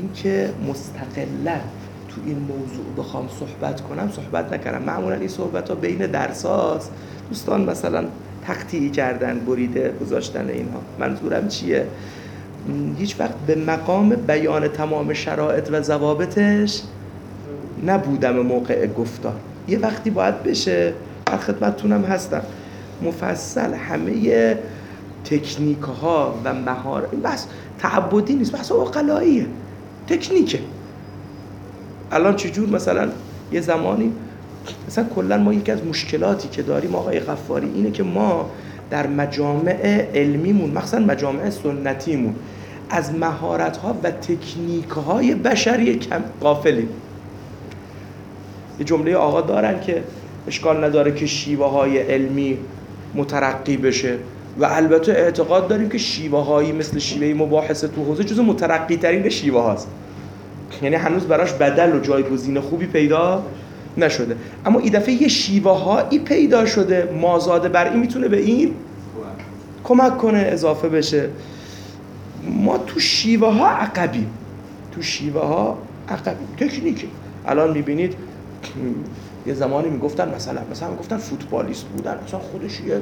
این که مستقلاً تو این موضوع بخوام صحبت کنم صحبت نکردم. معمولا این صحبت ها بین درس هاست، دوستان مثلا تقطیعی کردن، بریده گذاشتن اینها. منظورم چیه؟ هیچ وقت به مقام بیان تمام شرایط و ضوابطش نبودم موقع گفتار. یه وقتی باید بشه، در خدمتتونم هستم، مفصل همه تکنیک ها و مهارت. این بحث تعبدی نیست، بحث عقلاییه، تکنیکه. الان چجور مثلا یه زمانی مثلا کلا ما یکی از مشکلاتی که داریم آقای غفاری اینه که ما در مجامع علمیمون، مثلا مجامع سنتیمون، از مهارت‌ها و تکنیک‌های بشری کم غافلیم. یه جمله آقا دارن که اشکال نداره که شیوه‌های علمی مترقی بشه و البته اعتقاد داریم که شیوه‌هایی مثل شیوه مباحثه تو حوزه جزو مترقی ترین شیوه هاست، یعنی هنوز براش بدل و جایگزین خوبی پیدا نشده، اما این دفعه یه شیوه هایی پیدا شده مازاد بر این میتونه به این کمک کنه، اضافه بشه. ما تو شیوه ها عقبیم، تو شیوه ها عقبیم. تکنیکی الان میبینید یه زمانی میگفتن مثلا میگفتن فوتبالیست بودن مثلا خودش یه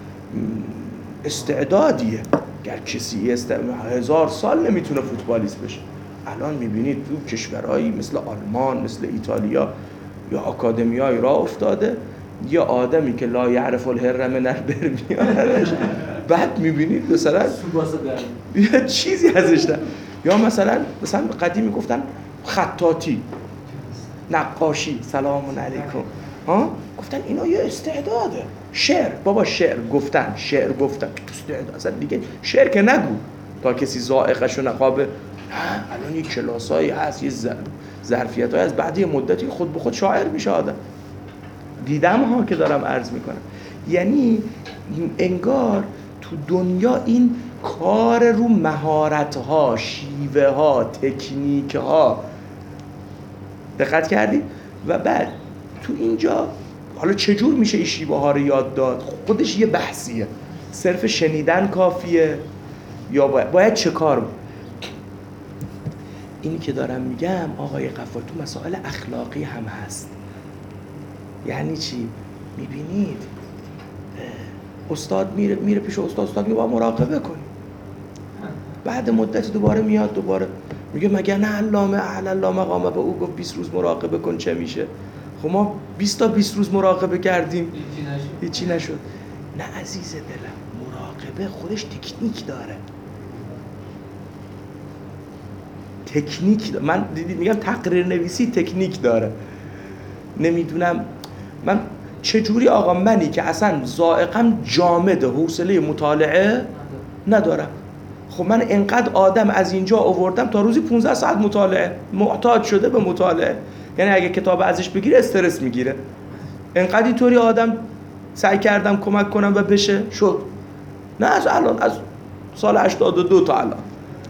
استعدادیه، گر کسی 1000 سال نمیتونه فوتبالیست بشه. الان میبینید تو کشورهایی مثل آلمان، مثل ایتالیا یا آکادمیای راه افتاده، یه آدمی که لا یعرف الهر من البر میارنش، بعد میبینید مثلا یه چیزی ازش نه. یا مثلا قدیم میگفتن خطاطی، نقاشی، سلام علیکم، گفتن اینا یه استعداده. شعر، بابا شعر گفتن استعداد، اصلا دیگه شعر که نگو تا کسی ذائقه‌شو نقابه. الان یه کلاسایی هست، یه ظرفیتایی از بعد یه مدتی خود به خود شاعر میشه آدم. دیدم ها که دارم عرض میکنم. یعنی انگار تو دنیا این کار رو مهارت ها، شیوه ها، تکنیک ها، دقت کردی؟ و بعد تو اینجا حالا چجور میشه این شیوه ها رو یاد داد؟ خودش یه بحثیه. صرف شنیدن کافیه یا باید چه کار؟ اینی که دارم میگم آقای غفار تو مسائل اخلاقی هم هست. یعنی چی؟ میبینید استاد میره پیش استاد میگه با مراقبه کنی، بعد مدت دوباره میاد میگه مگه نه علامه اعلی مقامه به او گفت 20 روز مراقبه کن چه میشه؟ خب ما 20 تا 20 روز مراقبه کردیم هیچی نشد. نه عزیز دلم، مراقبه خودش تکنیک داره. من میگم تقریر نویسی تکنیک داره. نمیدونم من چجوری آقا منی که اصلا ذائقم جامده، حوصله مطالعه ندارم، خب من انقدر آدم از اینجا آوردم تا روزی 15 ساعت مطالعه، معتاد شده به مطالعه، یعنی اگه کتاب ازش بگیره استرس میگیره. انقدر اینطوری آدم سعی کردم کمک کنم و بشه شد. نه از الان، از سال 82 تا الان.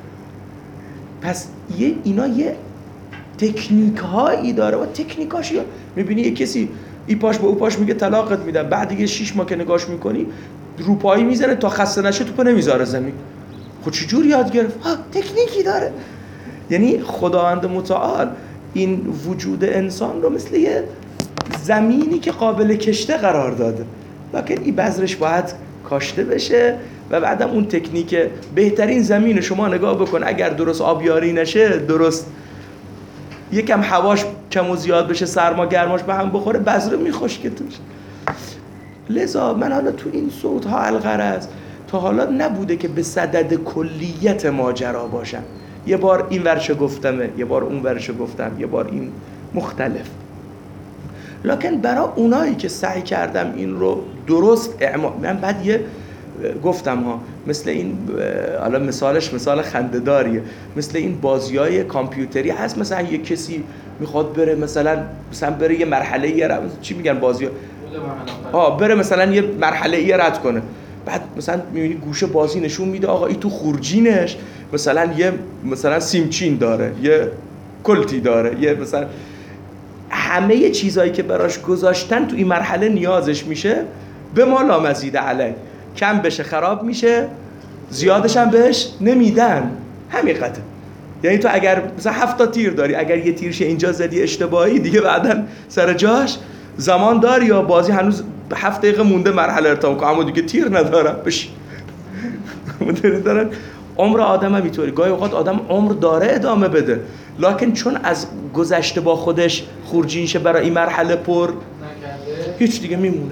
پس اینا یه تکنیک هایی داره و تکنیکاش میبینی یه کسی ای پاش به او پاش میگه طلاقت میدم، بعد دیگه 6 ماه که نگاش میکنی روپایی میزنه تا خسته نشه توپو نمیذاره زمین. خب چجور یاد گرفت؟ تکنیکی داره. یعنی خداوند متعال این وجود انسان رو مثل یه زمینی که قابل کشته قرار داده، لکن این بذرش باید کاشته بشه و بعدم اون تکنیک بهترین زمین شما نگاه بکن، اگر درست آبیاری نشه، درست یکم هواش کم و زیاد بشه، سرما گرماش به هم بخوره، بذر میخشکه توش. لذا من حالا تو این صوت‌ها الغرض تا حالا نبوده که به صدد کلیت ماجرا باشم. یه بار این ورشه گفتمه، یه بار اون ورشه گفتم، یه بار این مختلف. لکن برای اونایی که سعی کردم این رو درست من بعد یه گفتم مثل این، حالا مثالش مثال خنده‌داریه، مثل این بازیای کامپیوتری هست، مثلا یه کسی میخواد بره مثلا بره یه مرحله چی میگن بازی بره مثلا یه مرحله رد کنه، بعد مثلا میبینی گوشه بازی نشون میده آقا این تو خورجینش مثلا سیمچین داره، یه کلتی داره، یه مثلا همه چیزایی که براش گذاشتن تو این مرحله نیازش میشه، به ما لا مزید علی، کم بشه خراب میشه، زیادش هم بهش نمیدن. حقیقته یعنی تو اگر مثلا 7 تیر داری، اگر یه تیرش اینجا زدی اشتباهی دیگه بعداً سر جاش زمان داری یا بازی هنوز 7 دقیقه مونده مرحله ارتقا کنه اما دیگه تیر ندارم بشی. مداری دارن عمر آدم هم اینطوری، گاهی اوقات آدم عمر داره ادامه بده لکن چون از گذشته با خودش خورجین شه برای این مرحله پر هیچ دیگه میمونه.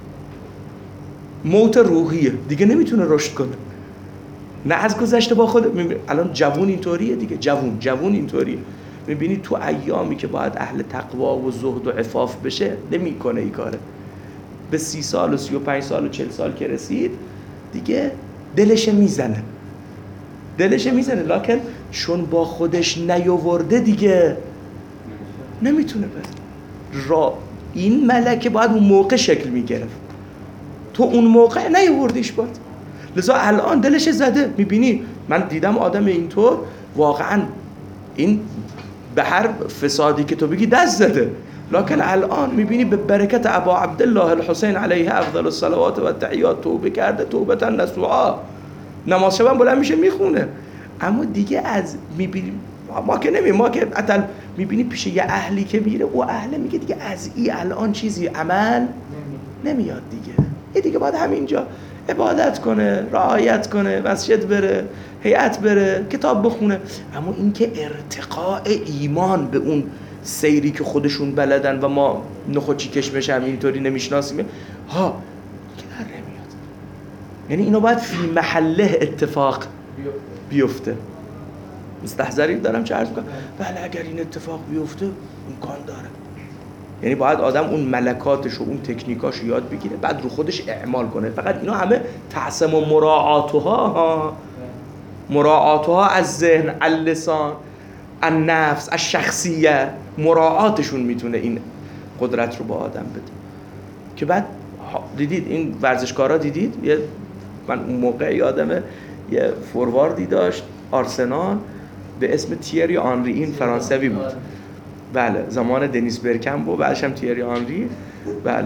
موت روحیه دیگه نمیتونه رشد کنه. نه از گذشته با خود الان جوون اینطوریه دیگه، جوون اینطوریه. میبینی تو ایامی که باید اهل تقوا و زهد و عفاف بشه نمیکنه این کاره. به 30 سال و 35 سال و 40 سال که رسید دیگه دلش میزنه لکن چون با خودش نیاورده دیگه نمیتونه بره. این ملکه باید اون موقع شکل میگرفت، تو اون موقع نیاوردیش باید. لذا الان دلش زده. میبینی من دیدم آدم اینطور واقعا این به هر فسادی که تو بگی دست زده لکن الان میبینی به برکت ابا عبدالله الحسین علیه افضل الصلوات و التحیات توبه کرده توبه نصوحا، نماز شب بلند میشه میخونه. اما دیگه از میبینی ما که اتل میبینی پیش یه اهلی که میره او اهله میگه دیگه از این الان چیزی عمل نمیاد دیگه باید همینجا عبادت کنه، رعایت کنه، مسجد بره، هیئت بره، کتاب بخونه. اما اینکه ارتقاء ایمان به اون سیری که خودشون بلدن و ما نخوچی کشمش هم اینطوری نمیشناسیم که در نمیاد. یعنی اینو باید فی محله اتفاق بیفته. مستحضری دارم چه عرض میکنم؟ بله اگر این اتفاق بیفته امکان داره. یعنی باید آدم اون ملکاتش و اون تکنیکاش یاد بگیره بعد رو خودش اعمال کنه. فقط اینا همه تعصم و مراعاتها از ذهن، اللسان، النفس، الشخصیه، مراعاتشون میتونه این قدرت رو با آدم بده. که بعد دیدید این ورزشکارا دیدید، من اون موقع یادمه یه فورواردی داشت آرسنال به اسم تیری آنری، این فرانسوی بود. بله زمان دنیس برکمپ و بعدش هم تیری آنری. بله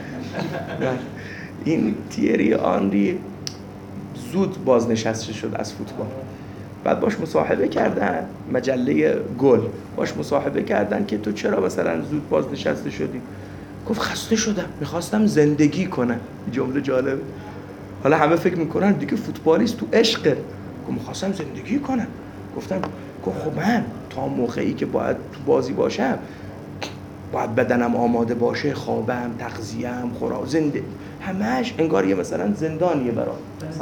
این تیری آنری زود بازنشسته شد از فوتبال. بعد باش مصاحبه کردن، مجله گل باش مصاحبه کردن که تو چرا مثلا زود بازنشسته شدی؟ گفت خسته شدم، میخواستم زندگی کنم. جمله جالب. حالا همه فکر میکنن دیگه فوتبالیست تو عشقه. گفت میخواستم زندگی کنم. گفتم خب من تا موقعی که باید تو بازی باشم باید بدنم آماده باشه، خوابم، تغذیه‌ام، خوراک، زنده همش انگار یه مثلا زندانیه برام.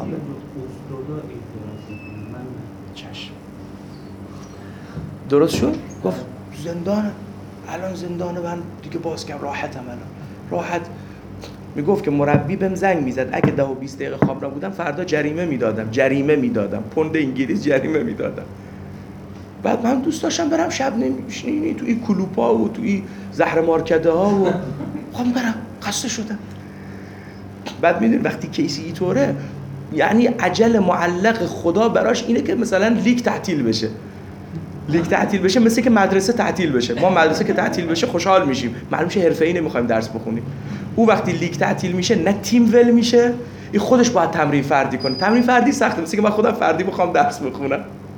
چشم درست شد؟ گفت زندانه، الان زندانه، من دیگه باز کم راحتم. الان راحت. میگفت که مربی بهم زنگ میزد اگه 10 و 20 دقیقه خواب نبودم فردا جریمه میدادم، پوند انگلیس جریمه میدادم. بعد من دوست داشتم برم شب نمیشینی تو این کلوپا و تو این زهر مارکده ها و خب برم، خسته شدم. بعد میدونی وقتی کیسی اینطوره یعنی عجل معلق خدا براش اینه که مثلا لیگ تعطیل بشه مثل که مدرسه تعطیل بشه. ما مدرسه که تعطیل بشه خوشحال میشیم، معلوم شه حرفه‌ای نمیخوایم درس بخونیم. او وقتی لیگ تعطیل میشه نه تیم ول میشه، این خودش باید تمرین فردی کنه. تمرین فردی سخته، مثل که من خودم فردی بخوام درس بخونم.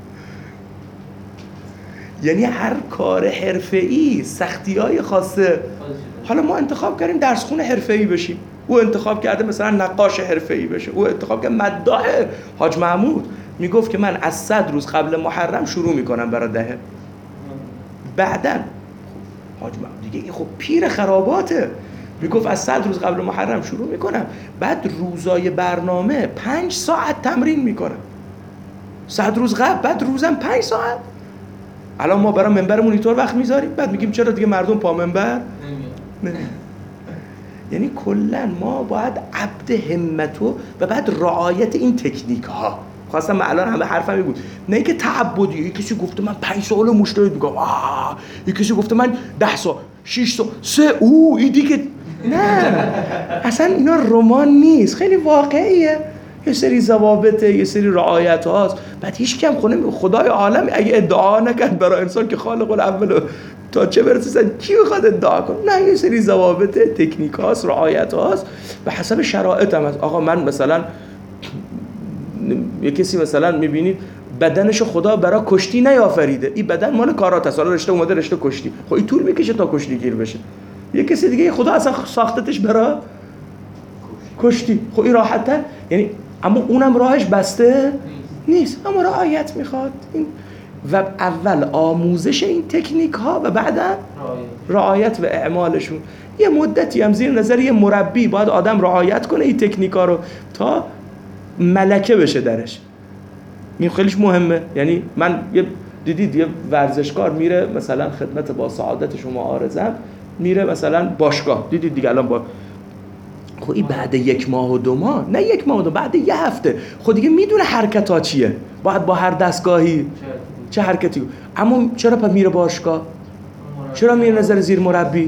یعنی هر کار حرفه‌ای سختی‌های خاصه. حالا ما انتخاب کردیم درسخون حرفه‌ای بشیم، او انتخاب کرده مثلا نقاش حرفه‌ای بشه، او انتخاب کرده مداح. حاج محمود میگفت که من از 100 روز قبل محرم شروع میکنم برای دهه. بعدن حاج محمود دیگه خب پیر خراباته، میگفت از 100 روز قبل محرم شروع میکنم، بعد روزای برنامه 5 ساعت تمرین میکنم 100 روز قبل، بعد روزم 5 ساعت. الان ما برای منبرمون اینطور وقت میذاریم بعد میگیم چرا دیگه مردم پا منبر نمیاد. یعنی کلا ما باید عبد همتو و بعد رعایت این تکنیک ها. خواستم الان همه حرفم بود، نه اینکه تعبدی. یکی کسی گفته من 5 سال مجتهد میگم، یکی کسی گفته من 10 سال 6 سال 3 این دیگه نه. اصلا اینا رمان نیست، خیلی واقعیه. یه سری ضوابطه، یه سری رعایت هاست. بعد هیچ کم خدای عالم اگه ادعا نکرد برای انسان که خالق الاول تا چه برسه کی بخواد ادعا کنه؟ نه، یه سری ضوابط، تکنیک هاست، رعایت هاست به حسب شرایط هم هست. آقا من مثلا یه کسی مثلا میبینید بدنشو خدا برای کشتی نیافریده، این بدن مال کارات است، حالا رشته اومده رشته کشتی، خب این طول میکشه تا کشتی گیر بشه. یه کسی دیگه خدا اصلا ساختتش برای کشتی، خب این راحت‌تر، یعنی اما اونم راهش بسته نیست، اما رعایت میخواد این و اول آموزش این تکنیک ها و بعدا رعایت و اعمالشون. یه مدتی هم زیر نظر یه مربی باید آدم رعایت کنه این تکنیک ها رو تا ملکه بشه درش. این خیلیش مهمه. یعنی من دیدید یه ورزشکار میره مثلا خدمت با سعادت شما عارضم، میره مثلا باشگاه، دیدید دیگه الان با خب این بعد 1 ماه و 2 ماه، نه 1 ماه و 2، بعد 1 هفته خود دیگه میدونه حرکت ها چیه، باید با هر دستگاهی چه حرکتی. اما چرا پس میره باشگاه؟ چرا میره نظر زیر مربی؟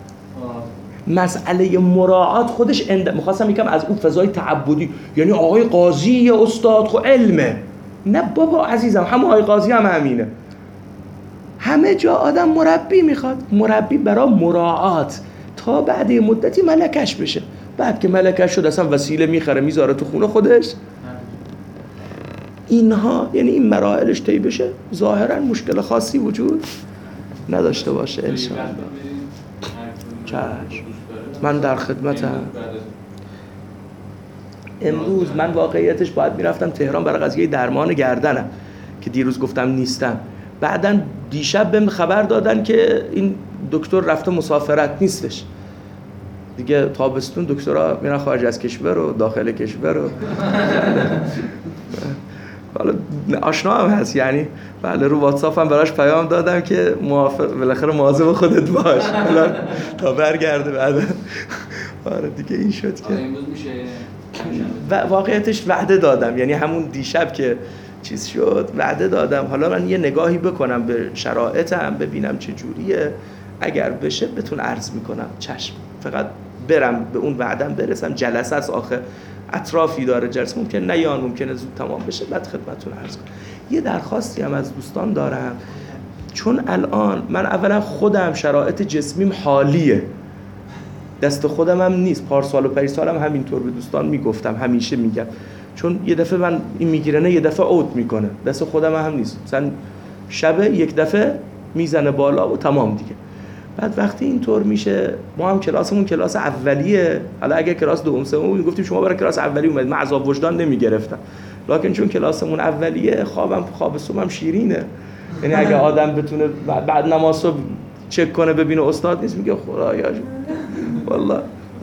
مسئله مراعات خودش میخواستم یکم از اون فضای تعبدی، یعنی آقای قاضی یا استاد خب علمه. نه بابا عزیزم، همون آقای قاضی هم همینه. همه جا آدم مربی میخواد، مربی برای مراعات تا بعد یه مدتی ملکش بشه. بعد که ملکش شد اصلا وسیله میخره میذاره تو خونه خودش. اینها یعنی این مراحلش طی بشه، ظاهرا مشکل خاصی وجود نداشته باشه انشاءالله. چشم، من در خدمتم. امروز من واقعیتش باید میرفتم تهران برای قضیه درمان گردنم که دیروز گفتم نیستم. بعدن دیشب بهم خبر دادن که این دکتر رفته مسافرت نیستش دیگه، تابستون دکترها میرن خارج از کشور و داخل کشور و حالا آشنا هم هست، یعنی بله رو واتساپ هم براش پیام دادم که بالاخره مواظب خودت باش تا برگرده بعدا. آره دیگه این شد که امروز میشه و واقعیتش وعده دادم، یعنی همون دیشب که چیز شد وعده دادم حالا من یه نگاهی بکنم به شرایطم ببینم چه جوریه، اگر بشه بهتون عرض میکنم. چشم، فقط برم به اون وعدم برسم. جلسه از آخه اطرافی داره، جلسه ممکن نیان، ممکنه زود تمام بشه، بعد خدمتتون عرض کنم. یه درخواستی هم از دوستان دارم، چون الان من اولا خودم شرایط جسمیم حالیه، دست خودم هم نیست، پارسال و پریسال هم همینطور به دوستان میگفتم، همیشه میگم، چون یه دفعه من این میگیرنه یه دفعه اوت میکنه، دست خودم هم نیست، مثلا شب یک دفعه میزنه بالا و تمام دیگه. بعد وقتی اینطور میشه، ما هم کلاسمون کلاس اولیه، حالا اگه کلاس دوم سوم بود گفتیم شما برای کلاس اولی اومد، من عذاب وجدان نمیگرفتم، لکن چون کلاسمون اولیه خواب صبحم شیرینه، یعنی اگه آدم بتونه بعد نماز صبح چک کنه ببینه استاد نیست، میگه خدایا والله.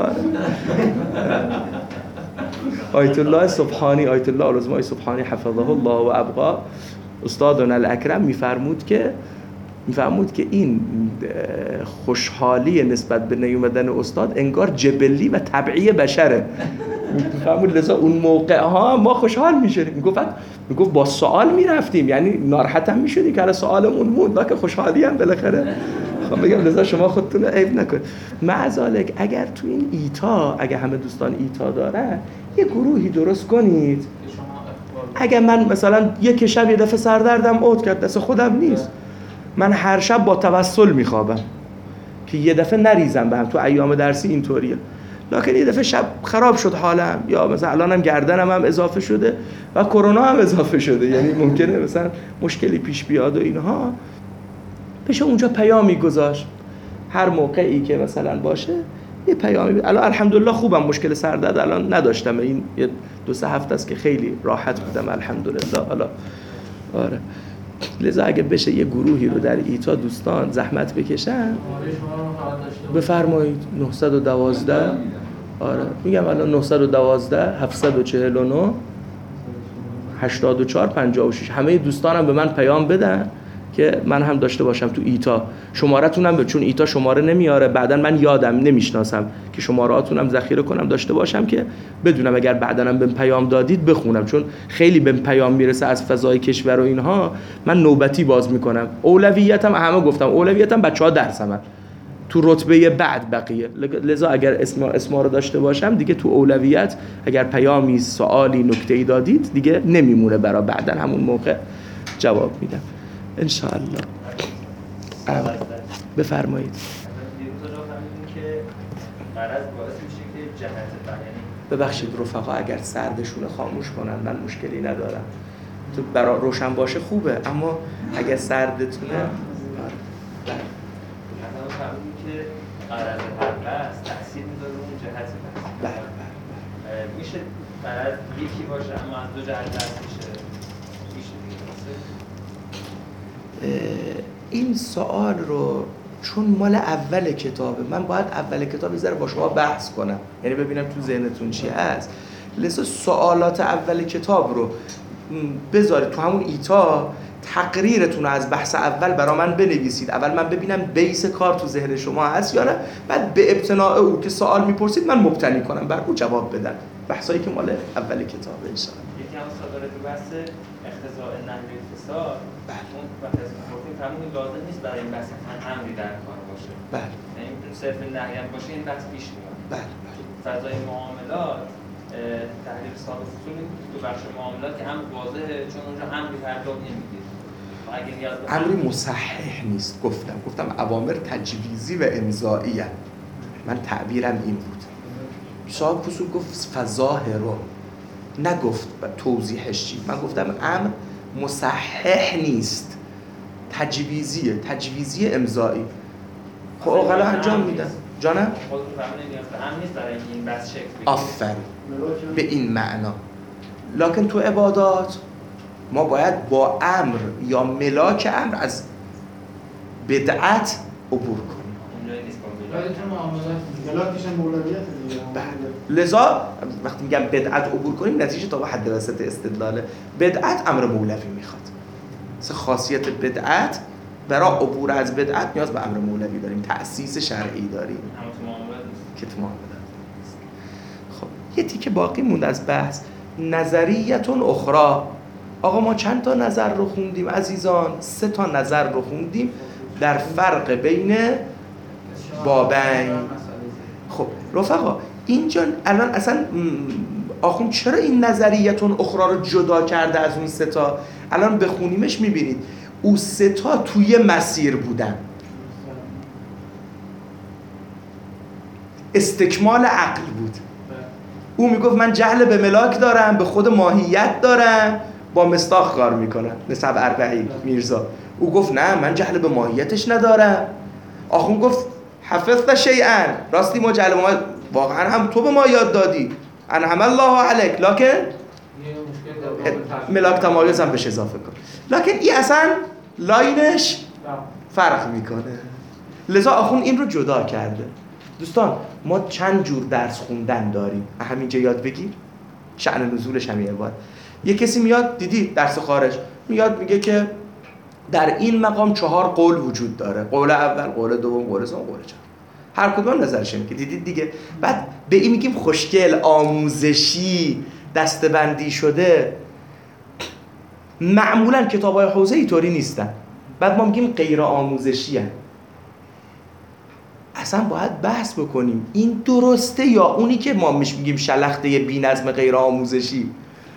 آیت الله سبحانی، آیت الله العظمای سبحانی حفظه الله و ابقا، استادنا الاکرم میفرمود که این خوشحالی نسبت به نیومدن استاد انگار جبلی و طبعی بشره. میفهمون، لذا اون موقع ها ما خوشحال میشدیم. میگفت با سوال میرفتیم، یعنی ناراحت هم میشدیم که سوالمون موند، لکه خوشحالی هم بالاخره. خب بگم لذا شما خودتون عیب نکن. معذالک اگر تو این ایتا، اگر همه دوستان ایتا دارن، یه گروهی درست کنید. اگر من مثلا یک شب یه دفعه سردردم اوت کرد، دست خودم نیست، من هر شب با توسل میخوابم که یه دفعه نریزم به هم. تو ایام درسی اینطوریه، لکن یه دفعه شب خراب شد حالم، یا مثلا الانم گردنم هم اضافه شده و کرونا هم اضافه شده، یعنی ممکنه مثلا مشکلی پیش بیاد و اینها، بشه اونجا پیامی گذاشت هر موقعی که مثلا باشه یه پیامی. الان الحمدلله خوبم، مشکل سردرد الان نداشتم، این یه 2-3 هفته است که خیلی راحت بودم الحمدلله. حالا آره، لذا اگه بشه یه گروهی رو در ایتا دوستان زحمت بکشن بفرمایید. 912 آره میگم الان 912 749 84 56 همه دوستانم به من پیام بدن که من هم داشته باشم تو ایتا. شماره‌تونم چون ایتا شماره نمیاره، بعدن من یادم نمیشناسم که شماره‌اتونم ذخیره کنم داشته باشم که بدونم اگر بعدنم بهم پیام دادید بخونم، چون خیلی بهم پیام میرسه از فضای کشور و اینها، من نوبتی باز میکنم. اولویتم همه گفتم اولویتم بچه‌ها درسم تو رتبه بعد بقیه، لذا اگر اسما رو داشته باشم دیگه تو اولویت، اگر پیامی سوالی نکته‌ای دادید دیگه نمیمونه برای بعدن، همون موقع جواب میدم ان شاء الله. بفرمایید. ببخشید رفقا اگر سردشون خاموش کنن من مشکلی ندارم، تو برا روشن باشه خوبه، اما اگه سردتونه مثلا فرمودی که غرض هر بحث تأثیر میذاره اون جهت بحث. میشه غرض یکی باشه اما از دو جهت بحث میشه دیگه. این سوال رو چون مال اول کتابه، من باید اول کتاب یه ذره با شما بحث کنم، یعنی ببینم تو ذهنتون چی هست. لذا سوالات اول کتاب رو بذارید تو همون ایتا، تقریرتون رو از بحث اول برای من بنویسید. اول من ببینم بیس کار تو ذهن شما هست یا نه، بعد به ابتناء او که سوال میپرسید من مبتنی کنم بر او جواب بدم. بحثایی که مال اول کتابه ان شاء الله. یکی هم صادره تو بحث اختزاء نحوی اتصال. اون وقتی گفتیم تمام لازم نیست برای این بحث امری در کار باشه. بله. یعنی میتونه صرف نحوی هم باشه، این بحث پیش میاد. بله. فضای معاملات تحلیل ثابت اصول تو بخش معاملات که هم واضحه چون اونجا امری پرداخت نمیگیره. امری مصحح نیست. گفتم اوامر تجویزی و امضایی هست. من تعبیرم این بود. صاحب اصول گفت فظاهرو، نگفت توضیحش چی. من گفتم امر مصحح نیست، تجویزیه، تجویزی امضایی. خب اوغلا انجام میدن جانم؟ خودتون فهمیدین نیاز به امر نیست برای این بحث شکل بگیره. آفرین، به این معنا. لکن تو عبادات ما باید با امر یا ملاک امر از بدعت عبور کنیم. اونجایی نیست با ملاکش هم مولویت دیگه. لذا وقتی میگم بدعت عبور کنیم، نتیجه تا به حد وسط استدلاله. بدعت امر مولوی میخواد. خاصیت بدعت، برای عبور از بدعت نیاز به امر مولوی داریم، تأسیس شرعی داریم. اما تو معاملات نیست. که تو معاملات نیست. خب یه تیکه باقی موند از بحث، نظریتون اخرى. آقا ما چند تا نظر رو خوندیم عزیزان؟ 3 تا نظر رو خوندیم در فرق بین بابین. خب رفقا اینجا الان اصلا آخوند چرا این نظریتون اخرى رو جدا کرده از اون 3 تا؟ الان بخونیمش میبینید او 3 تا توی مسیر بودن، استکمال عقل بود. او میگفت من جهل به ملاک دارم، به خود ماهیت دارم، با مصداق کار میکنم. نسب اربعین میرزا او گفت نه من جهل به ماهیتش ندارم. آخوند گفت حفظت شیئا، راستی ما جهل به ماهیت واقعا هم تو به ما یاد دادی، انعم الله علیک، لکن ملاک تمایز هم بهش اضافه کن. لکن این اصلا لاینش فرق میکنه. لذا آخوند این رو جدا کرده. دوستان ما چند جور درس خوندن داریم، همینجا یاد بگیر. شأن نزولش همین عبارت. یه کسی میاد، دیدی درس خارج میاد میگه که در این مقام 4 قول وجود داره، قول اول، قول دوم، قول سوم، قول چهارم. هر کدوم نظرش اینه که دیدید دیگه. بعد به این میگیم خوشگل، آموزشی، دسته‌بندی شده. معمولا کتاب‌های حوزه اینطوری نیستن. بعد ما میگیم غیر آموزشی هست. اصلا باید بحث بکنیم این درسته یا اونی که ما میگیم شلخته بی‌نظم غیر آموزشی.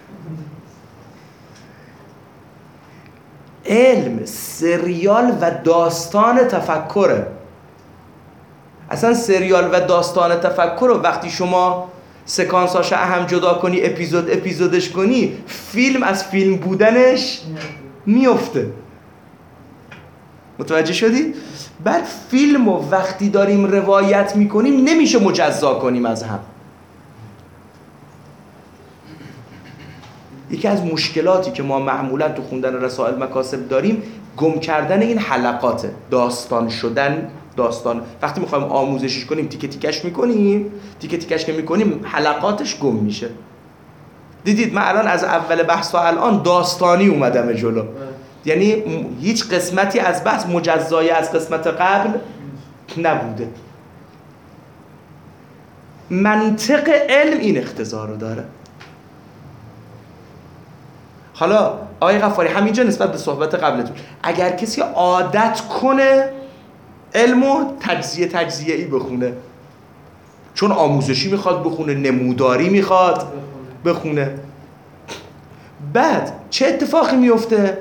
علم سریال و داستان تفکره. اصلا سریال و داستان تفکر رو وقتی شما سکانساش اهم جدا کنی، اپیزودش کنی، فیلم از فیلم بودنش میفته. متوجه شدید؟ بعد فیلم رو وقتی داریم روایت میکنیم نمیشه مجزا کنیم از هم. یکی از مشکلاتی که ما معمولا تو خوندن رسائل مکاسب داریم گم کردن این حلقاته. داستان شدن، داستان وقتی میخوایم آموزشش کنیم تیکه تیکش میکنیم، تیکه تیکش که میکنیم حلقاتش گم میشه. دیدید من الان از اول بحث تا الان داستانی اومدم جلو، یعنی هیچ قسمتی از بحث مجزای از قسمت قبل نبوده. منطق علم این اختزار رو داره. حالا آقای غفاری همینجا نسبت به صحبت قبلتون، اگر کسی عادت کنه علمو تجزیه‌ای بخونه، چون آموزشی میخواد بخونه، نموداری میخواد بخونه، بعد چه اتفاقی میفته؟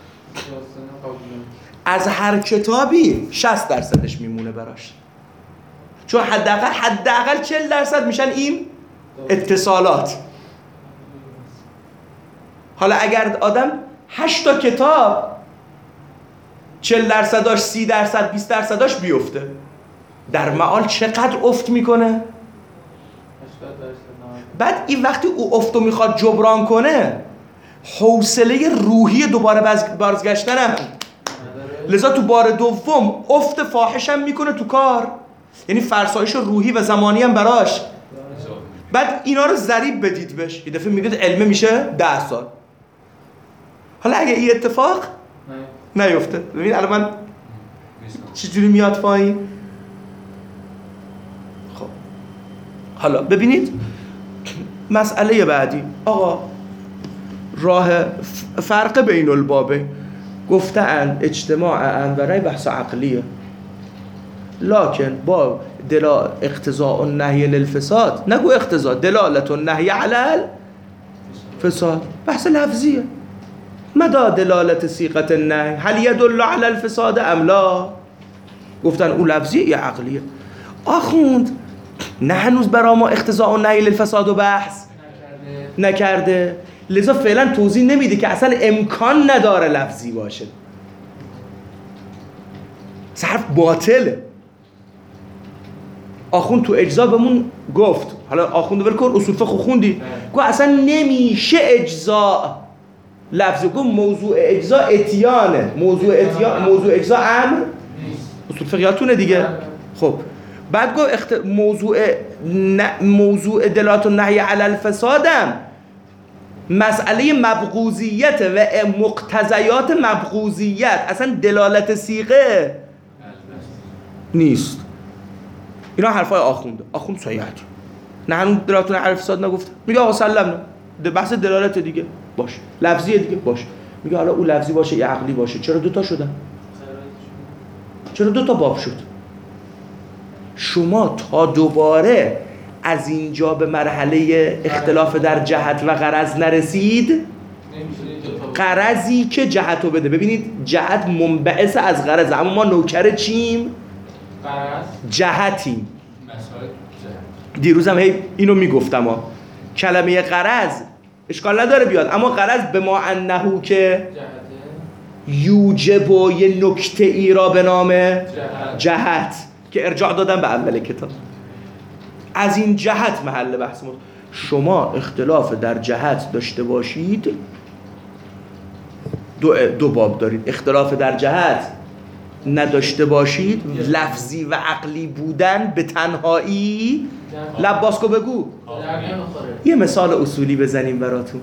از هر کتابی 60% میمونه براش، چون حداقل 40% میشن این اتصالات. حالا اگر آدم 8 تا کتاب 40%، 30%، 20% بیفته. در معال چقدر افت میکنه؟ بعد این وقتی او افتو میخواد جبران کنه، حوصله روحی دوباره بازگشتن هم. لذا تو بار دوم افت فاحش هم میکنه تو کار، یعنی فرسایش روحی و زمانی هم براش. بعد اینا رو ضریب بدید بهش، یه دفعه میگید علمه میشه 10 سال. حالا اگه این اتفاق نیفته، ببین الان من چجوری میاد پایین. خب حالا ببینید مسئله بعدی. آقا راه فرق بین البابه گفتن اجتماع و بحث عقلیه، لکن با اقتضاء النهی للفساد، نگو اقتضاء، دلالت النهی علی الفساد بحث لفظیه. مدى دلالت صيغه النهی هل يدل على الفساد ام لا؟ گفتن او لفظیه یا عقلیه. آخوند نه هنوز برای ما اقتضاء النهی للفساد و بحث نکرده، لذا فعلا توضیح نمیده که اصلا امکان نداره لفظی باشه، صرف باطله. آخوند تو اجزا بهمون گفت، حالا آخوند ول کن، اصول فقه خوندی، گفت اصلا نمیشه اجزا لفظی، گفت موضوع اجزا اتیانه، موضوع اجزا امر اصول فقهیاتونه دیگه. خب بعد گفت موضوع دلالت النهی علی الفسادم مسئله مبغوضیت و مقتضیات مبغوضیت، اصلا دلالت صیغه نیست. اینا حرفای آخونده. آخوند صحیحه، نه هنوز دلالت النهی علی الفساد نگفته، میگه آقا سلام نه، بحث دلالت دیگه باشه، لفظیه دیگه باشه. میگه حالا او لفظی باشه یا عقلی باشه، چرا دوتا شدن؟ چرا دوتا باب شد؟ شما تا دوباره از اینجا به مرحله اختلاف در جهت و غرض نرسید، غرضی که جهت رو بده. ببینید جهت منبعث از غرض، اما ما نوکر چیم؟ جهتیم. دیروزم هی اینو میگفتم کلمه غرض اشکال نداره بیاد، اما غرض به ما انهو که یوجب و یه نکته ای را به نام جهت که ارجاع دادن به اول کتاب، از این جهت محل بحث ما. شما اختلاف در جهت داشته باشید، دو باب دارید. اختلاف در جهت نداشته باشید، لفظی و عقلی بودن به تنهایی. لباسکو بگو یه مثال اصولی بزنیم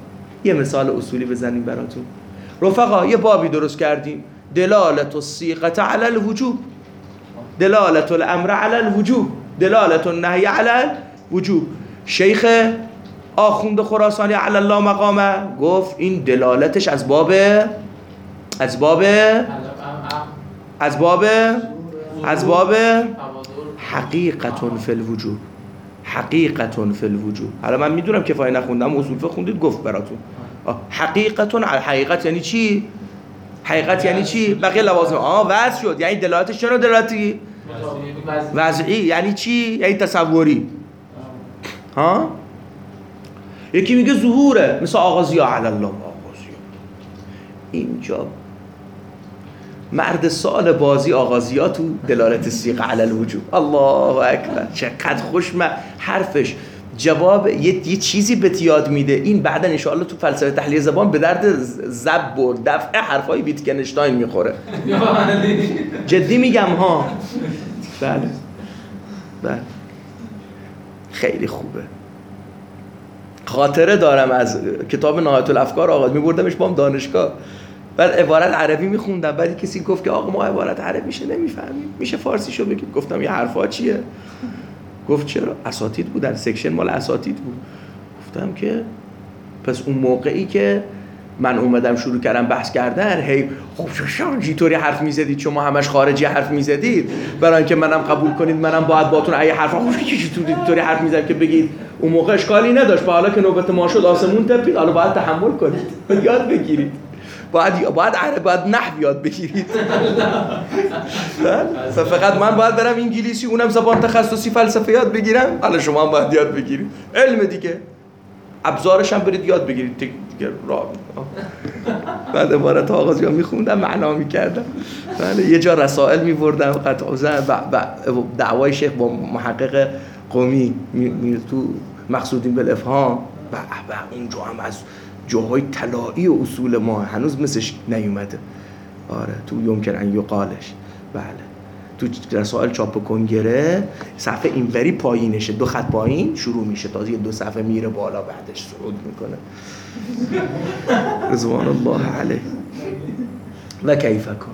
براتون. رفقا یه بابی درست کردیم، دلالت الصیغه علی الوجوب، دلالت الامر علی الوجوب، دلالت النهی علی الوجوب. شیخ آخوند خراسانی علی الله مقامه گفت این دلالتش از باب حقیقتون فی الوجوب، حقیقتون فی الوجوب. حالا من میدونم کفایه نخوندم، اصول فقه خوندید، گفت براتون حقیقتون. حقیقت یعنی چی؟ حقیقت یعنی چی؟ بقیه لوازم وضع شد. یعنی دلالتش چرا دلالتی؟ وضعی. یعنی چی؟ یعنی تصوری. یکی میگه ظهوره، مثل آغازیا علی الله. آغازیا اینجا مرد سال بازی آغازیا تو دلالت صیغه علی الوجوب. الله اکبر، چقدر خوش حرفش. جواب یه چیزی بهت یاد میده. این بعدا ان شاء الله تو فلسفه تحلیل زبان به درد ضبط و دفع حرفای ویتگنشتاین میخوره. جدی میگم ها. بله خیلی خوبه. خاطره دارم از کتاب نهایت الافکار آغاز میبردمش بام دانشگاه، بعد عبارت عربی میخوندم، بعد کسی گفت که آقا ما عبارت عربیشه نمیفهمیم، میشه فارسیشو بگید؟ گفتم یه حرفا چیه؟ گفت چرا؟ اساتید بودن، سکشن مال اساتید بود. گفتم که پس اون موقعی که من اومدم شروع کردم بحث کردن، هی خب شما چطوری حرف میزدید؟ شما همش خارجی حرف میزدید، برای اینکه منم قبول کنید منم باید باتون ای حرفا چطوری حرف میزدید که بگید. اون موقع اشکالی نداشت، حالا که نوبت ما شد آسمون تپید، حالا باید تحمل کنید، یاد بگیرید، باید نحو یاد بگیرید. فقط من باید برم انگلیسی، اونم زبان تخصصی فلسفه یاد بگیرم، حالا شما هم باید یاد بگیرید. علم دیگه. ابزارش هم برید یاد بگیرید دیگه راه. بعد عبارت آغازی ها میخوندم معنا میکردم. بله یه جا رسائل میبردم قطع دعوای شیخ با محقق قومی تو مقصودین بالافهام و اونجا هم از جاهای طلایی و اصول ما هنوز مثلش نیومده. آره تو یمکن ان یقالش. بله تو رسائل چاپ کنگره صفحه اینوری پایینشه، 2 خط پایین شروع میشه، تازه 2 صفحه میره بالا بعدش صعود میکنه. رضوان الله علیه. و کیف کن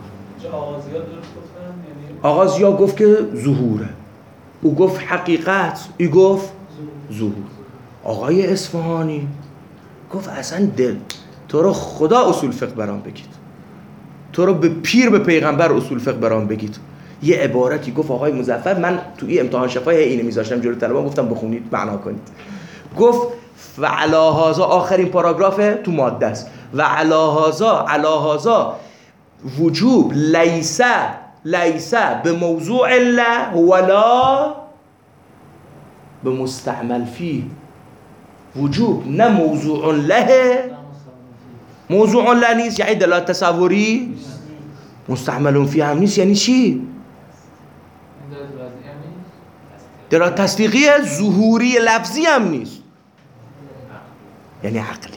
آغازیا گفت که ظهوره، او گفت حقیقت، ای گفت ظهور. آقای اصفهانی گفت اصلا دل تو رو خدا اصول فقه برام بگید، تو رو به پیر به پیغمبر اصول فقه برام بگید. یه عبارتی گفت آقای مظفر، من توی امتحان شفای اینو میذاشتم جلوی طلبا، گفتم بخونید معنا کنید. گفت و علی هذا، آخرین پاراگراف تو ماده است، و علی هذا وجوب لیس به موضوع الله ولا به مستعمل فيه. وجوب نه موضوع له، موضوع له نیست یعنی دلالت تصوری، مستعمل فيه هم نیست یعنی چی؟ دلالت تصدیقی ظهوری لفظی هم نیست یعنی عقلی.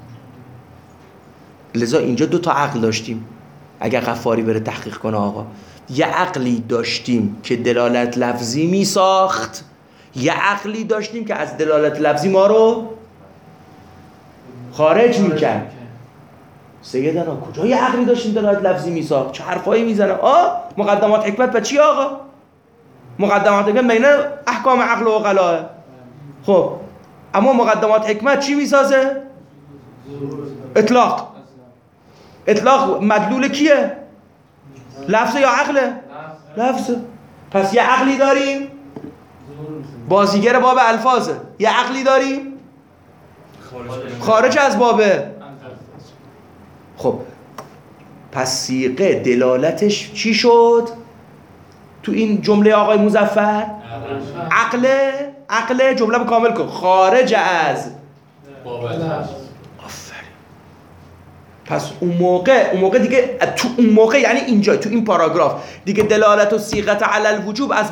لذا اینجا 2 تا عقل داشتیم. اگر غفاری بره تحقیق کنه آقا، یه عقلی داشتیم که دلالت لفظی می ساخت، یه عقلی داشتیم که از دلالت لفظی ما رو خارج می کرد. سیدنا کجا یه عقلی داشتیم دلالت لفظی می ساخت؟ چه حرفایی می زنه؟ مقدمات حکمت با چی آقا؟ مقدمات حکمت بین احکام عقل و عقلاه. خب اما مقدمات حکمت چی می سازه؟ اطلاق مدلول کیه؟ لفظ یا عقله؟ لفظ. پس یه عقلی داریم بازیگر باب الفاظه، یه عقلی داریم خارج از بابه. خب پس صیغه دلالتش چی شد تو این جمله آقای مظفر؟ عقل جمله رو کامل کن، خارج از باب الفاظ. پس اون موقع دیگه، تو اون موقع یعنی اینجا تو این پاراگراف دیگه دلالت و صیغت علی الوجوب از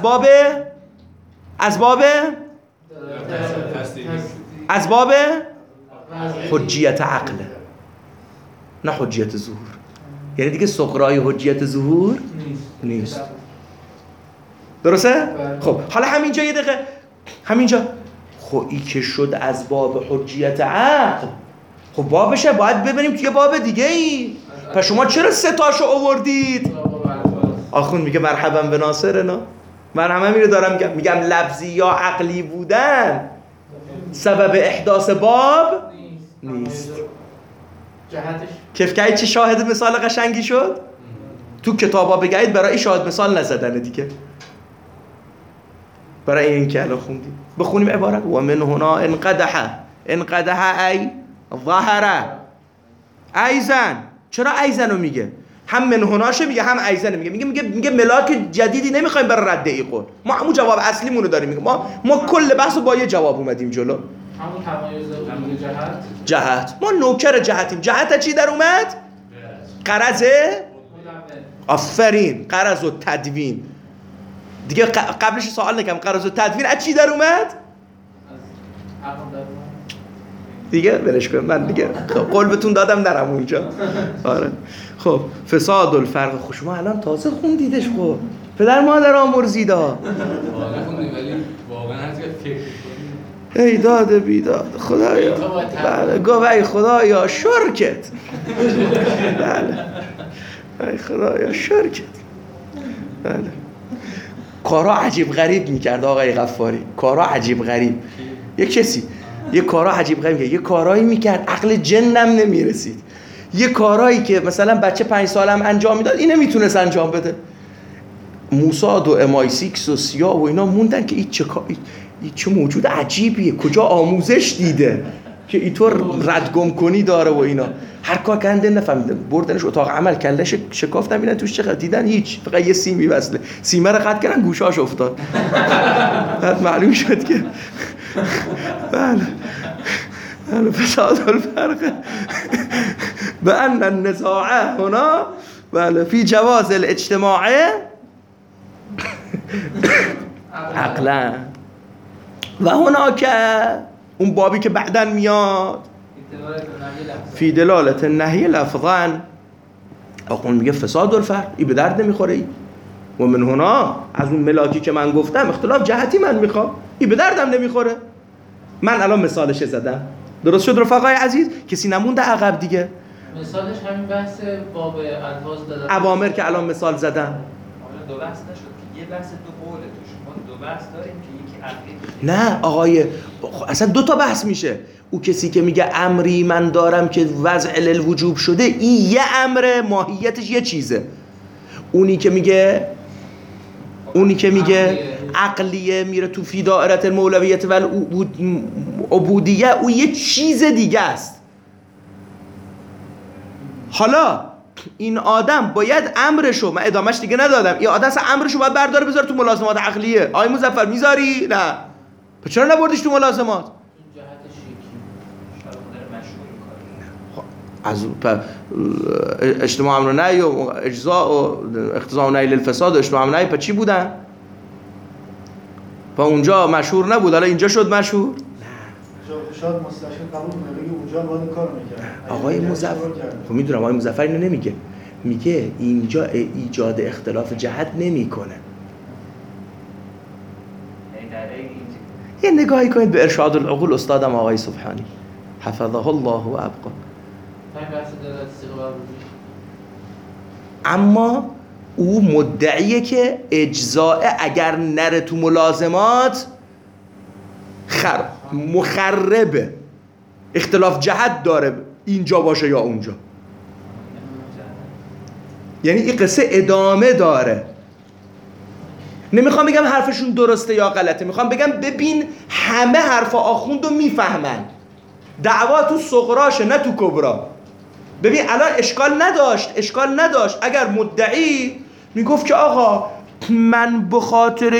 باب حجیت عقله نه حجیت ظهور. یعنی دیگه سغرای حجیت ظهور نیست. درسته؟ خب حالا همینجا یه دقیقه، همینجا خب این که شد از باب حجیت عقل، خب بابشه باید ببینیم توی باب دیگه ای. پس شما چرا 3 تاشو آوردید؟ آخون میگه مرحبا به ناصرنا. من همه میره دارم میگم لفظی یا عقلی بودن سبب احداث باب نیست. جهتش کفکایی چه شاهد مثال قشنگی شد؟ تو کتابا بگید برای شاهد مثال نزدن دیگه. برای این که الان خوندیم بخونیم عبارت و من هنا انقدح ای ظاهره ایزن. چرا ایزن رو میگه؟ هم من هناشه میگه هم ایزن میگه ملاک جدیدی نمیخوایم برای رد ای قول، ما همون جواب اصلیمون رو داریم میگیم. ما کل بحث رو با یه جواب اومدیم جلو، همون تمایز جهت. ما نوکر جهتیم. جهت چی در اومد؟ قرض. آفرین، قرض و تدوین. دیگه قبلش سوال نکنم، قرض و تدوین از چی در اومد؟ دیگه ولش کن، من دیگه قول بهتون دادم نرم اونجا. آره خب فساد الفرق. خب شما الان تازه خوندیدش. خب پدر مادر آمرزیدا واقعا خوندید ولی واقعا هر چقدر فکر کنید ای داد بیداد خدایا. بله گفت ای خدایا شرکت. بله ای خدایا شرکت. بله کارا عجیب غریب میکرد آقای غفاری، کارا عجیب غریب. یک کسی یه کارا عجیب غریب میکرد، یه کارایی میکرد عقل جنم نمیرسید، یه کارایی که مثلا بچه 5 سالم انجام میداد اینه میتونست انجام بده. موساد و امای 6 و سیا و اینا موندن که این چه موجود عجیبیه، کجا آموزش دیده که اینطور ردگم کنی داره و اینا. هر کار کنده نفهمیدن، بردنش اتاق عمل کلش شکافتن ببینن توش چقدر، دیدن هیچ، فقط یه سیم میوصله، سیمه رو قطع کردن گوشاش افتاد. بعد معلوم شد که بله بله فساد الفرق بأن النزاع هنا بله في جواز الاجتماع عقلا و هنا که اون بابی که بعدن میاد فی دلالت النهی لفظا اقول میگه فساد الفرق ای به درد نمیخوره ای و من هنا از اون ملاکی که من گفتم اختلاف جهتی من میخوام ای به دردم نمیخوره. من الان مثالش زدم درست شد رفقای عزیز؟ کسی نمونده عقب دیگه. مثالش همین بحث باب الفاظ دادن اوامر که الان مثال زدم. دو بحث نشد که یه بحث دو قوله توش، ما دو بحث داریم که یکی عقلی نه آقای اصلا دو تا بحث میشه. او کسی که میگه امری من دارم که وضع للوجوب شده این یه امر ماهیتش یه چیزه. اونی که میگه عقلیه میره تو فی دائره المولویت و عبودیه او یه چیز دیگه است. حالا این آدم باید امرشو من ادامهش دیگه ندادم این آدم اصلا امرشو باید برداره بذاره تو ملازمات عقلیه. آقای مظفر میذاری؟ نه. پس چرا نبردیش تو ملازمات؟ از اجتماع امر و نهی و اجزاء و اقتضاء و نهی للفساد و اجتماع امر و نهی پس چی بودن؟ پس اونجا مشهور نبود حالا اینجا شد مشهور؟ نه. شاید مستشفی قبول کنه بگه اونجا باید این کارو می‌کرد. آقای مظفر خب میدونم آقای مظفر اینو نمیگه. میگه اینجا ایجاد اختلاف جهت نمیکنه. یه نگاهی کنید به ارشاد العقول استادم آقای سبحانی حفظه الله و ابقا. اما او مدعیه که اجزاء اگر نره تو ملازمات مخربه اختلاف جهت داره اینجا باشه یا اونجا. یعنی این قصه ادامه داره. نمیخوام بگم حرفشون درسته یا غلطه، میخوام بگم ببین همه حرف آخوندو میفهمن. دعوا تو صغراشه نه تو کبرا. ببین الان اشکال نداشت اگر مدعی میگفت که آقا من به خاطر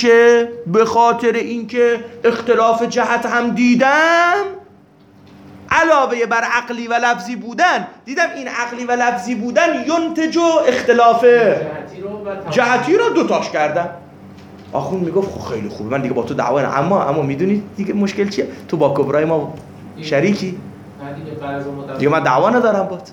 اینکه اختلاف جهت هم دیدم علاوه بر عقلی و لفظی بودن دیدم این عقلی و لفظی بودن ینتجو اختلاف جهتی رو دوتاش کردم. آخوند میگفت خب خیلی خوبه من دیگه با تو دعوا نمی‌کنم. اما میدونی دیگه مشکل چیه؟ تو با کبرای ما شریکی دیگه من دعوا ندارم باهات.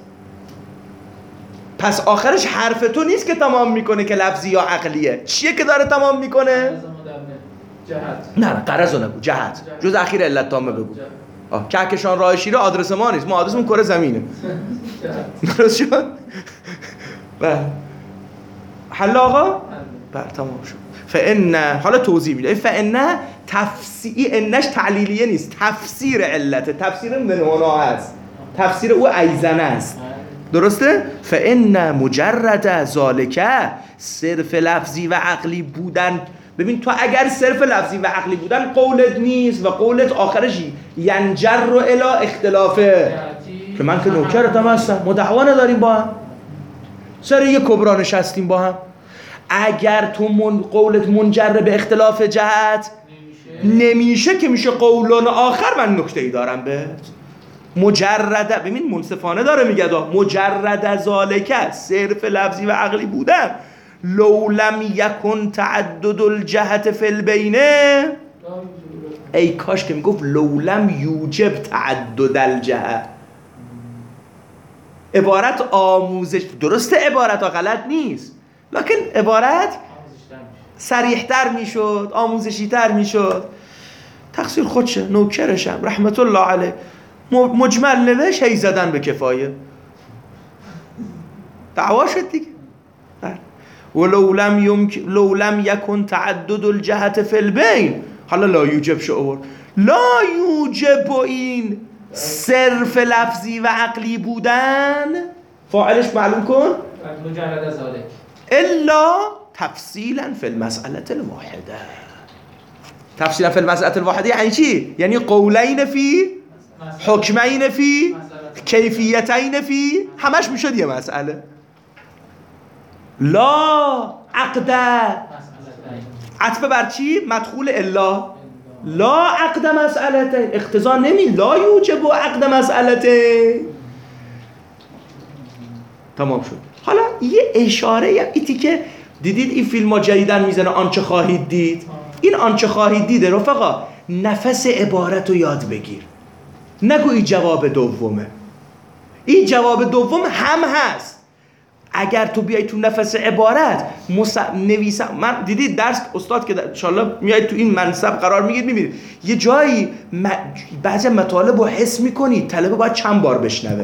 پس آخرش حرف تو نیست که تمام میکنه که لفظی یا عقلیه. چیه که داره تمام میکنه؟ نه قرضو نگو جهت جز اخیر علت تامه بگو. کهکشان راه شیره آدرس ما نیست، ما آدرسمون کره زمینه. درست شد؟ بله حل آقا؟ بله تمام شد. فان حالا توضیح میده فان تفسیر انش تعلیلیه نیست تفسیر علته. تفسیر من هنا هست تفسیر او ایزنه است. درسته؟ فان مجرد ذالک صرف لفظی و عقلی بودن. ببین تو اگر صرف لفظی و عقلی بودن قولت نیست و قولت آخرش ینجر رو الی اختلافه که من که نوکرتم هستم ما دعوا نداریم با هم سر یه کبرا نشستیم با هم. اگر تو قولت منجر به اختلاف جهت نمیشه که میشه قولان آخر. من نکته ای دارم بهت مجرد ببین منصفانه داره میگه مجرد ذالک صرف لفظی و عقلی بودن لو لم یکن تعدد الجهت فی البینه ای کاش که میگفت لو لم یوجب تعدد الجهت. عبارت آموزش درسته عبارت ها غلط نیست لکن عبارت صریح‌تر میشد آموزشی‌تر میشد. تقصیر خودشه نوکرشم رحمت الله علیه مجمل نوش هی زدن به کفایه دعوا شد دیگه. ولو لم یکن تعدد الجهت فی البین حالا لا یوجب شعور لا یوجب این صرف لفظی و عقلی بودن فاعلش معلوم کن مجرد ذالک الا تفصیلا فی المسئله الواحده. تفصیلا فی المسئله الواحده یعنی چی؟ یعنی قولین فی حکمین فی کیفیتین فی همش میشد یه مسئله. لا عقده عطف بر چی؟ مدخول الا لا عقد مسئلته، اقتضا لا یوجب عقد مسئلته. تمام شد. حالا یه اشاره ایتی که دیدید این فیلم ها جدیدن میزنه آنچه خواهید دید، این آنچه خواهید دیده رفقا نفس عبارت رو یاد بگیر، نگو این جواب دومه. این جواب دوم هم هست. اگر تو بیای تو نفس عبارت نویسم، من دیدید درس استاد که انشالله میایید تو این منصب قرار میگید میبینید یه جایی بعضی مطالب رو حس میکنید طلبه باید چند بار بشنوه.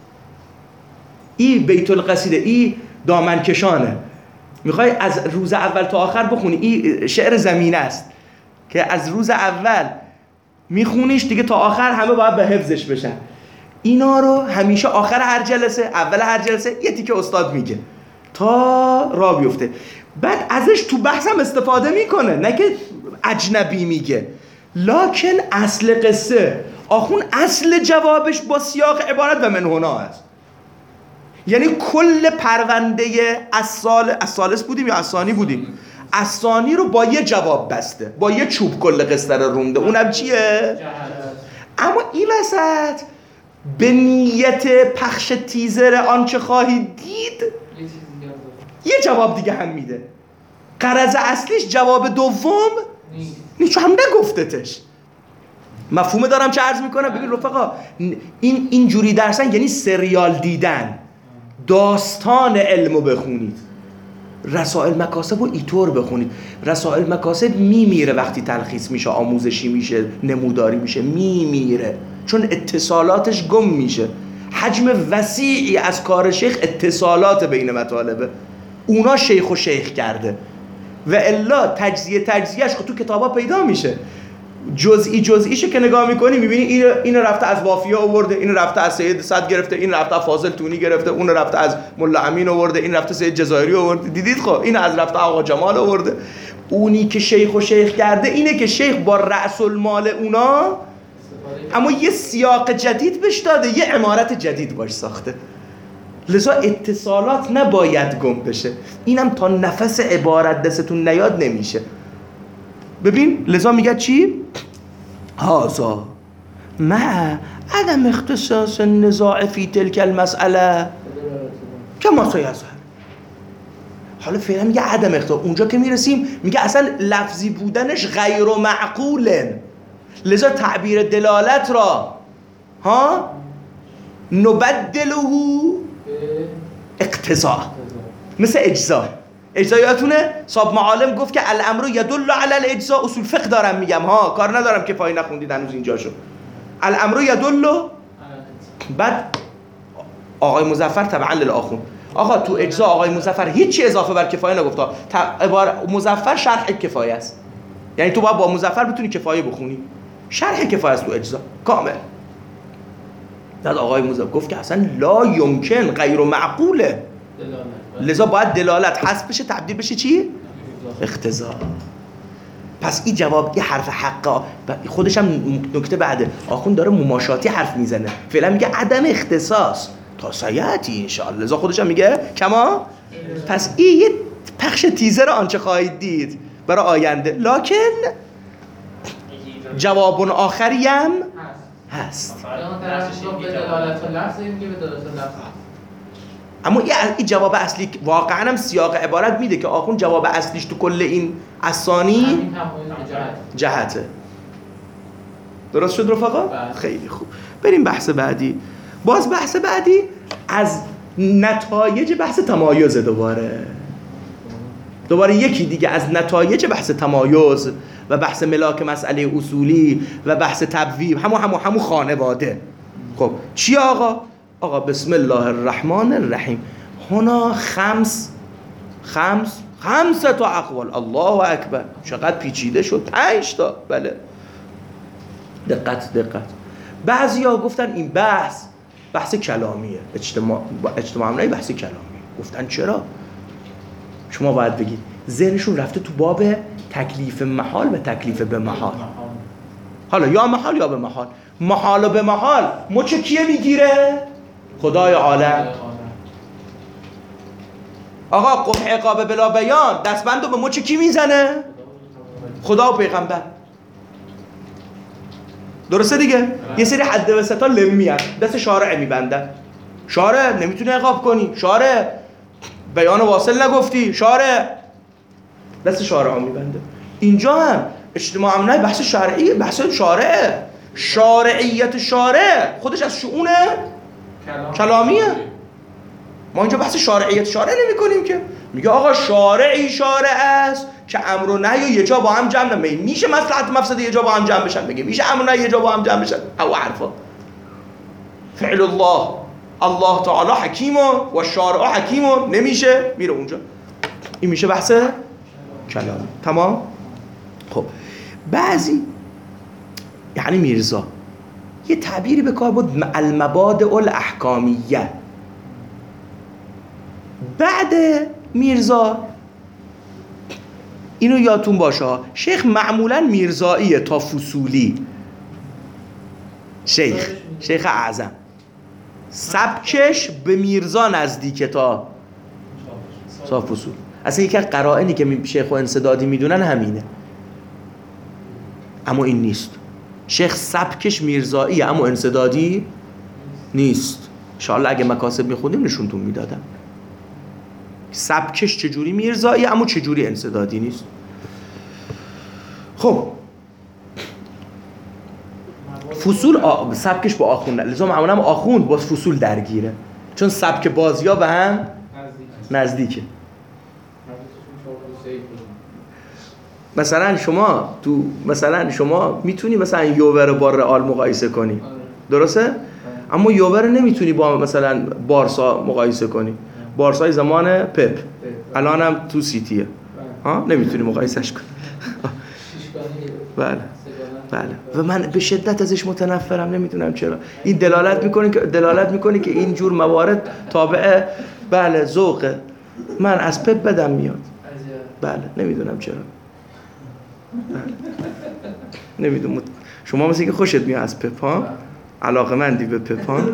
این بیت القصیده، این دامنکشانه، میخوای از روز اول تا آخر بخونی، این شعر زمینه است که از روز اول میخونیش دیگه تا آخر همه باید به حفظش بشن. اینا رو همیشه آخر هر جلسه، اول هر جلسه یه تیکه استاد میگه تا راه بیفته، بعد ازش تو بحثم استفاده میکنه، نه که اجنبی میگه. لکن اصل قصه آخون اصل جوابش با سیاق عبارت و من هنا هست. یعنی کل پرونده الثالث بودیم یا الثانی بودیم، الثانی رو با یه جواب بسته، با یه چوب کل قصه رو رونده. اونم چیه؟ اما این وسط به نیت پخش تیزر آنچه خواهید دید یه جواب دیگه هم میده. غرض اصلیش جواب دوم نیست، چون هم نگفتتش. مفهومه دارم چه عرض میکنم؟ ببین رفقا این جوری درسن یعنی سریال دیدن، داستان علمو بخونید، رسائل مکاسب و ایطور بخونید. رسائل مکاسب میمیره وقتی تلخیص میشه، آموزشی میشه، نموداری میشه، میمیره چون اتصالاتش گم میشه. حجم وسیعی از کار شیخ اتصالات بین مطالبه، اونا شیخ و شیخ کرده و الا تجزیهش تو کتابا پیدا میشه. جزئیشو که نگاه میکنی میبینی این رفته از وافیه آورده، این رفته از سید صد گرفته، این رفته از فاضل تونی گرفته، اون رفته از ملا امین آورده، این رفته سید جزایری آورده. دیدید خب این از رفته آقا جمال آورده. اونی که شیخ و شیخ کرده اینه که شیخ با رأس المال اونا اما یه سیاق جدید بهش داده، یه عمارت جدید باش ساخته. لذا اتصالات نباید گم بشه. اینم تا نفس عبارت دستتون نیاد نمیشه. ببین لذا میگه چی؟ هازا مع عدم اختصاص النزاع فی تلک المسئله کما سیظهر. حالا فعلا میگه عدم اختصاص، اونجا که میرسیم میگه اصلا لفظی بودنش غیر معقوله. لذا تعبیر دلالت را نبدله اقتضاء، مثل اجزا. اجزا یادتونه صاحب معالم گفت که الامر یدل علی الاجزا. اصول فقه دارم میگم کار ندارم که پای نخوندید هنوز اینجاشو. الامر یدل. بعد آقای مظفر طبعا للاخون، آقا تو اجزا آقای مظفر هیچی اضافه بر کفایه نگفت. مظفر شرح کفایه است، یعنی تو باید با مظفر بتونی کفایه بخونی. شرح کفایه است تو اجزا کامل. بعد آقای مظفر گفت که اصلا لا یمکن، غیر معقوله. لذا باید دلالت حذف بشه، تبدیل بشه چی؟ اقتضا. پس این جواب یه حرف حقا. خودش هم نکته بعده آخون داره مماشاتی حرف میزنه. فعلا میگه عدم اختصاص تا سیاتی انشاءالله. لذا خودش هم میگه کما. پس این یه پخش تیزر آنچه خواهید دید برای آینده. لکن جواب آخری هم هست. اما این جواب اصلی واقعا هم سیاق عبارت میده که آخون جواب اصلیش تو کل این اسانی جهته. درست شد رفقا؟ خیلی خوب. بریم بحث بعدی. باز بحث بعدی از نتایج بحث تمایز. دوباره یکی دیگه از نتایج بحث تمایز و بحث ملاک مسئله اصولی و بحث تبویب، همون خانواده. خب چی آقا بسم الله الرحمن الرحیم. هنا خمسه تا اقوال. الله اکبر، چقدر پیچیده شد. 5 تا. بله دقت. بعضیا گفتن این بحث کلامیه، اجتماعی بحث کلامیه. گفتن چرا؟ شما باید بگید ذهنشون رفته تو باب تکلیف محال و تکلیف به محال. حالا یا محال یا به محال. محال و به محال مچ کیه میگیره؟ خدای عالم. آقا قبح عقاب بلا بیان دستبندو به مچ کی میزنه؟ خدا و پیغمبر. درسته دیگه؟ یه سری حد وسطا لمی هست، دست شارع میبندن. شارع نمیتونی عقاب کنی، شارع بیان واصل نگفتی، شارع دست شارع ها میبنده. اینجا هم اجتماع امنه بحث شرعیه، بحث شارعه. شارعیت شارع خودش از شؤون کلامیه. ما اینجا بحث شارعیت شارع نمی کنیم که. میگه آقا شارعی شارع است که امر و نهی یه جا با هم جمع نمی. میشه مصلحت مفسده یه جا با هم جمع بشن، میگه میشه امر و نهی یه جا با هم جمع بشن. او حرفا فعل الله تعالی حکیم و شارع حکیم نمیشه، میره اونجا. این میشه بحث کلام. تمام. خب بعضی یعنی میرزا یه تعبیری به کار بود، المبادئ الاحکامیه. بعد میرزا اینو یادتون باشه، شیخ معمولا میرزاییه تا فصولی. شیخ اعظم سبکش به میرزا نزدیکه تا فصول. اصلا یکی از قرائنی که شیخ و انسدادی میدونن همینه، اما این نیست. شیخ سبکش میرزاییه اما انسدادی نیست. انشاءالله اگه مکاسب میخونیم نشونتون میدادم. سبکش چجوری میرزاییه اما چجوری انسدادی نیست. خب فصول سبکش با آخوند، لذا معمولا آخوند با فصول درگیره، چون سبک بازیا به هم نزدیکه. مثلا شما میتونی مثلا یوور با رئال مقایسه کنی، درسته؟ اما یوور نمیتونی با مثلا بارسا مقایسه کنی. بارسای زمان پپ الان هم تو سیتیه، نمیتونی مقایسهش کنی. بله و من به شدت ازش متنفرم، نمیدونم چرا. این دلالت میکنه که این جور موارد تابع بله ذوقه. من از پپ بدم میاد. بله نمیدونم چرا. نمیدونم شما مثل که خوشت میاد از پپ ها؟ علاقه‌مندی به پپ ها؟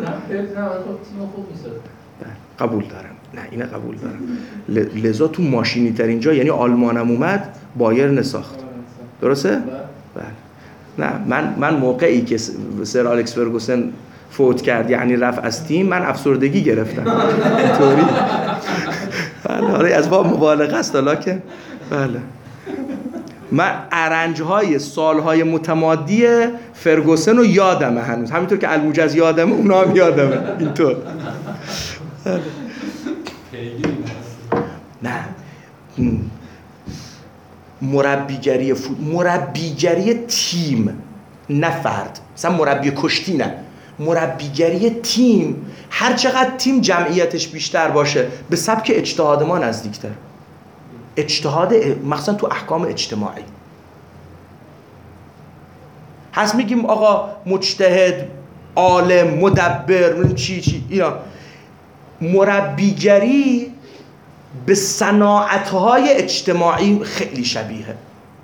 قبول دارم. نه اینه قبول دارم. لذا تو ماشینی ترین جا یعنی آلمانم اومد بایرن ساخت. درسته؟ بله. نه من موقعی که سر الکس فرگوسن فوت کرد یعنی رفت از تیم، من افسردگی گرفتم. اینطوری. بله از باب مبالغه است لکن بله. من ارنج‌های سال‌های متمادی فرگوسن رو یادمه هنوز، همینطور که الموجز یادمه اونا هم یادمه. اینطور. نه مربیگری تیم نه فرد. مثلا مربی کشتی نه، مربیگری تیم. هر چقدر تیم جمعیتش بیشتر باشه به سبک اجتهاد ما نزدیکتر. اجتهاد مخصوصا تو احکام اجتماعی هست. میگیم آقا مجتهد، عالم، مدبر، چی اینا. مربیگری به صناعت‌های اجتماعی خیلی شبیه.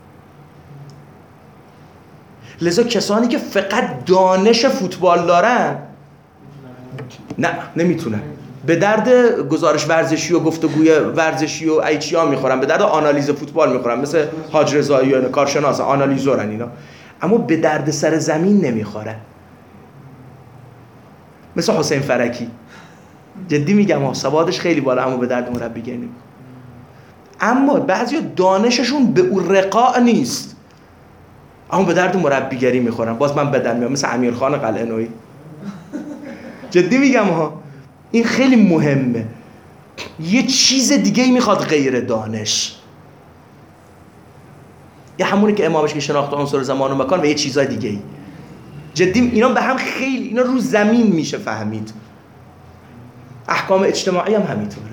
لذا کسانی که فقط دانش فوتبال دارن نه نمیتونن به درد گزارش ورزشی و گفتگوی ورزشی و ایچیا میخورن، به درد آنالیز فوتبال میخورن، مثل حاج رضایی و کارشناس آنالیزورن اینا، اما به درد سر زمین نمیخورن. مثل حسین فرکی، جدی میگم سوادش خیلی بالا اما به درد مربیگری نمیخوره. اما بعضیا دانششون به اون رقاع نیست اما به درد مربیگری میخورن. باز من بدم میام مثل امیرخان قلعه‌نویی. جدی میگم این خیلی مهمه. یه چیز دیگه ای میخواد غیر دانش. یه همونی که امامش که شناخت عنصر زمان و مکان و یه چیزای دیگه ای. جدی اینا به هم خیلی اینا رو زمین میشه فهمید. احکام اجتماعی هم همینطوره.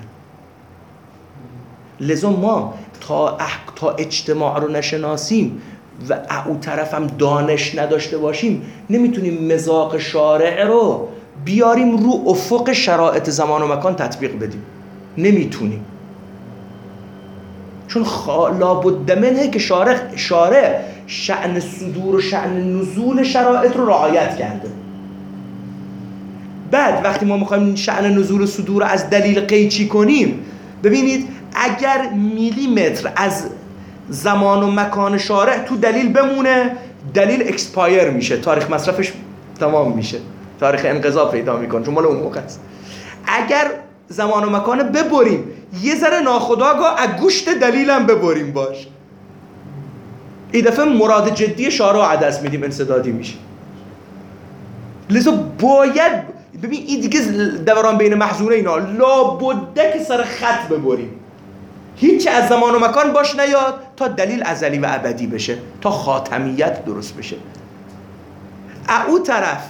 لذا ما تا اجتماع رو نشناسیم و اون طرف هم دانش نداشته باشیم نمیتونیم مذاق شارع رو بیاریم رو افق شرایط زمان و مکان تطبیق بدیم. نمیتونیم، چون لابد منه که شارع شأن صدور و شأن نزول شرایط رو رعایت کرده. بعد وقتی ما میخوایم شأن نزول و صدور رو از دلیل قیچی کنیم، ببینید اگر میلیمتر از زمان و مکان شارع تو دلیل بمونه دلیل اکسپایر میشه، تاریخ مصرفش تمام میشه، تاریخ انقضا پیدا میکنه، چون مال اون موقع است. اگر زمان و مکان ببریم، یه ذره ناخودآگاه از گوشت دلیلم ببریم باش، این دفعه مراد جدی شارع عدس میدیم، انسدادی میشه. لذا باید ببین این دیگه دوران بین محظوره اینا لابده که سر خط ببریم، هیچی از زمان و مکان باش نیاد تا دلیل ازلی و ابدی بشه، تا خاتمیت درست بشه. او طرف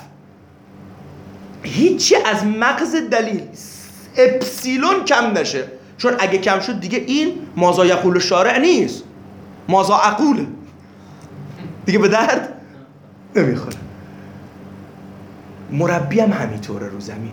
هیچی از مغز دلیل اپسیلون کم نشه، چون اگه کم شد دیگه این مازا یقول شارع نیست، مازا عقوله، دیگه به درد نمیخوره. مربی هم همینطوره رو زمین.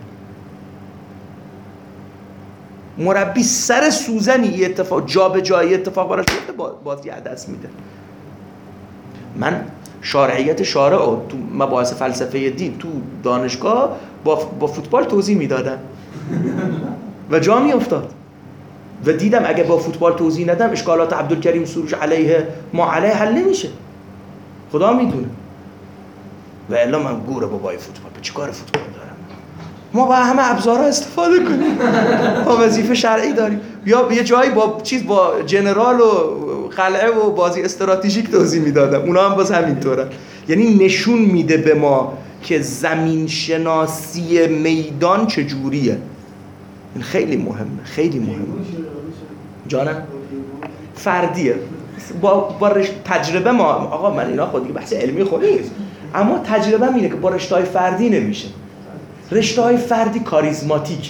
مربی سر سوزنی اتفاق جا به جایی اتفاق براش بیفته بازی عدس میده. من شارعیت شارع رو تو مباحث فلسفه دین تو دانشگاه با فوتبال توضیح میدادم و جا میافتاد و دیدم اگه با فوتبال توضیح ندم اشکالات عبدالکریم سروش علیه ما علیه حل نمیشه، خدا میدونه. و الا من گوره بابای فوتبال، به چی کار فوتبال دارم؟ ما با همه ابزارها استفاده کنیم، ما وظیفه شرعی داریم. یا یه جایی با جنرال و قلعه و بازی استراتژیک توضیح میدادم، اونا هم باز همینطورن. یعنی نشون میده به ما که زمین شناسی میدان چجوریه. این خیلی مهمه، خیلی مهمه. جانم فردیه با تجربه ما. آقا من اینا خود دیگه بحث علمی خود نیست، اما تجربه اینه که با رشته‌های فردی نمیشه. رشته‌های فردی کاریزماتیکه،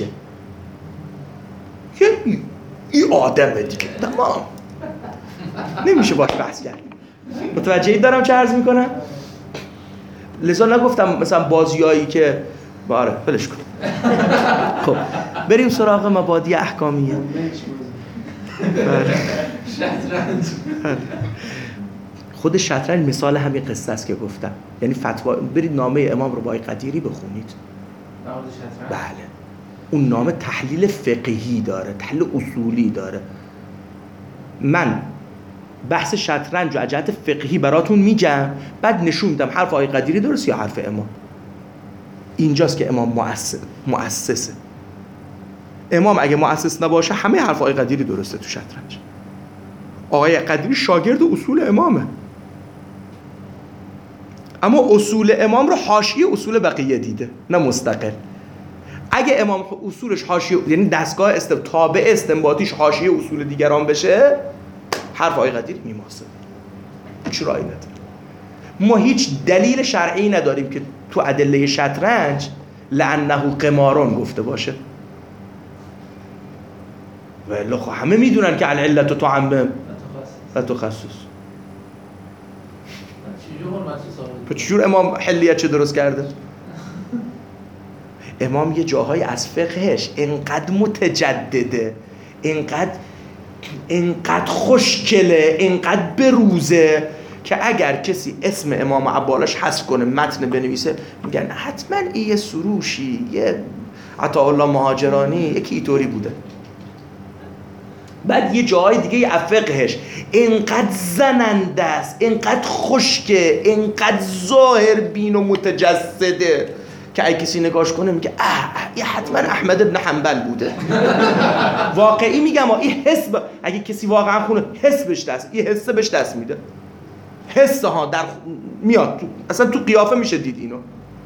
این آدمه دیگه، تمام، نمیشه باش بحث کرد. متوجهی دارم چه عرض میکنم؟ لذا نگفتم مثلا بازیایی که باره فلش کن. خب بریم سراغ مبادی احکامیه. شطرنج. خود شطرنج مثال همین قصه است که گفتم. یعنی فتوا، برید نامه امام رباعی قدیری بخونید. بله، اون نامه تحلیل فقهی داره، تحلیل اصولی داره. من بحث شطرنج و جهت فقهی براتون میگم، بعد نشون میدم حرف آقای قدیری درست یا حرف امام. اینجاست که امام مؤسسه. امام اگه مؤسس نباشه همه حرف آقای قدیری درسته تو شطرنج. آقای قدیری شاگرد اصول امامه، اما اصول امام رو حاشیه اصول بقیه دیده، نه مستقل. اگه امام اصولش حاشیه، یعنی دستگاه تابع استنباطیش حاشیه اصول دیگران بشه، حرف آقای قدیری میماسه، هیچ راهی نداره. ما هیچ دلیل شرعی نداریم که تو ادله شطرنج لعنه قمارون گفته باشه. ولی خب همه میدونن که العلت تعمم لا تخصص. چجور امام حلیت چه درست کرده؟ امام یه جاهای از فقهش انقدر متجدده، انقدر خوشگله، انقدر بروزه که اگر کسی اسم امام عبالش حذف کنه، متن بنویسه، میگن حتما این یه سروشی، یه عطاالله مهاجرانی، یکی اینطوری بوده. بعد یه جاهای دیگه فقهش انقدر زننده است، انقدر خشکه، انقدر ظاهر بین و متجسده که اگه کسی نگاش کنه میگه یه حتما احمد ابن حنبل بوده. واقعی میگم این حس اگه کسی واقعا خونه حس بهش دست، این حس بهش دست میده. حس ها در میاد تو، اصلا تو قیافه میشه دید اینو.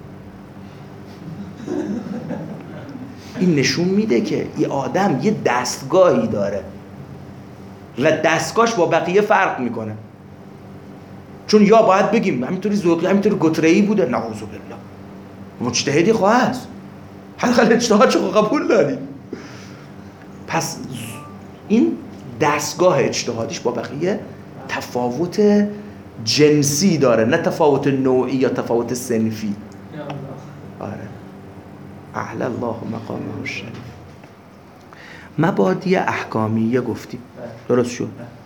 این نشون میده که این آدم یه دستگاهی داره و دستگاهش با بقیه فرق میکنه. چون یا باید بگیم همینطوری ذوقی، همینطوری گتره‌ای بوده، نعوذ بالله، مجتهدی خواه هست، حداقل اجتهادشو قبول داریم. پس این دستگاه اجتهادیش با بقیه تفاوت جنسی داره، نه تفاوت نوعی یا تفاوت صنفی. آره، اعلی الله مقامه الشریف. مبادی احکامیه گفتیم، درست شد؟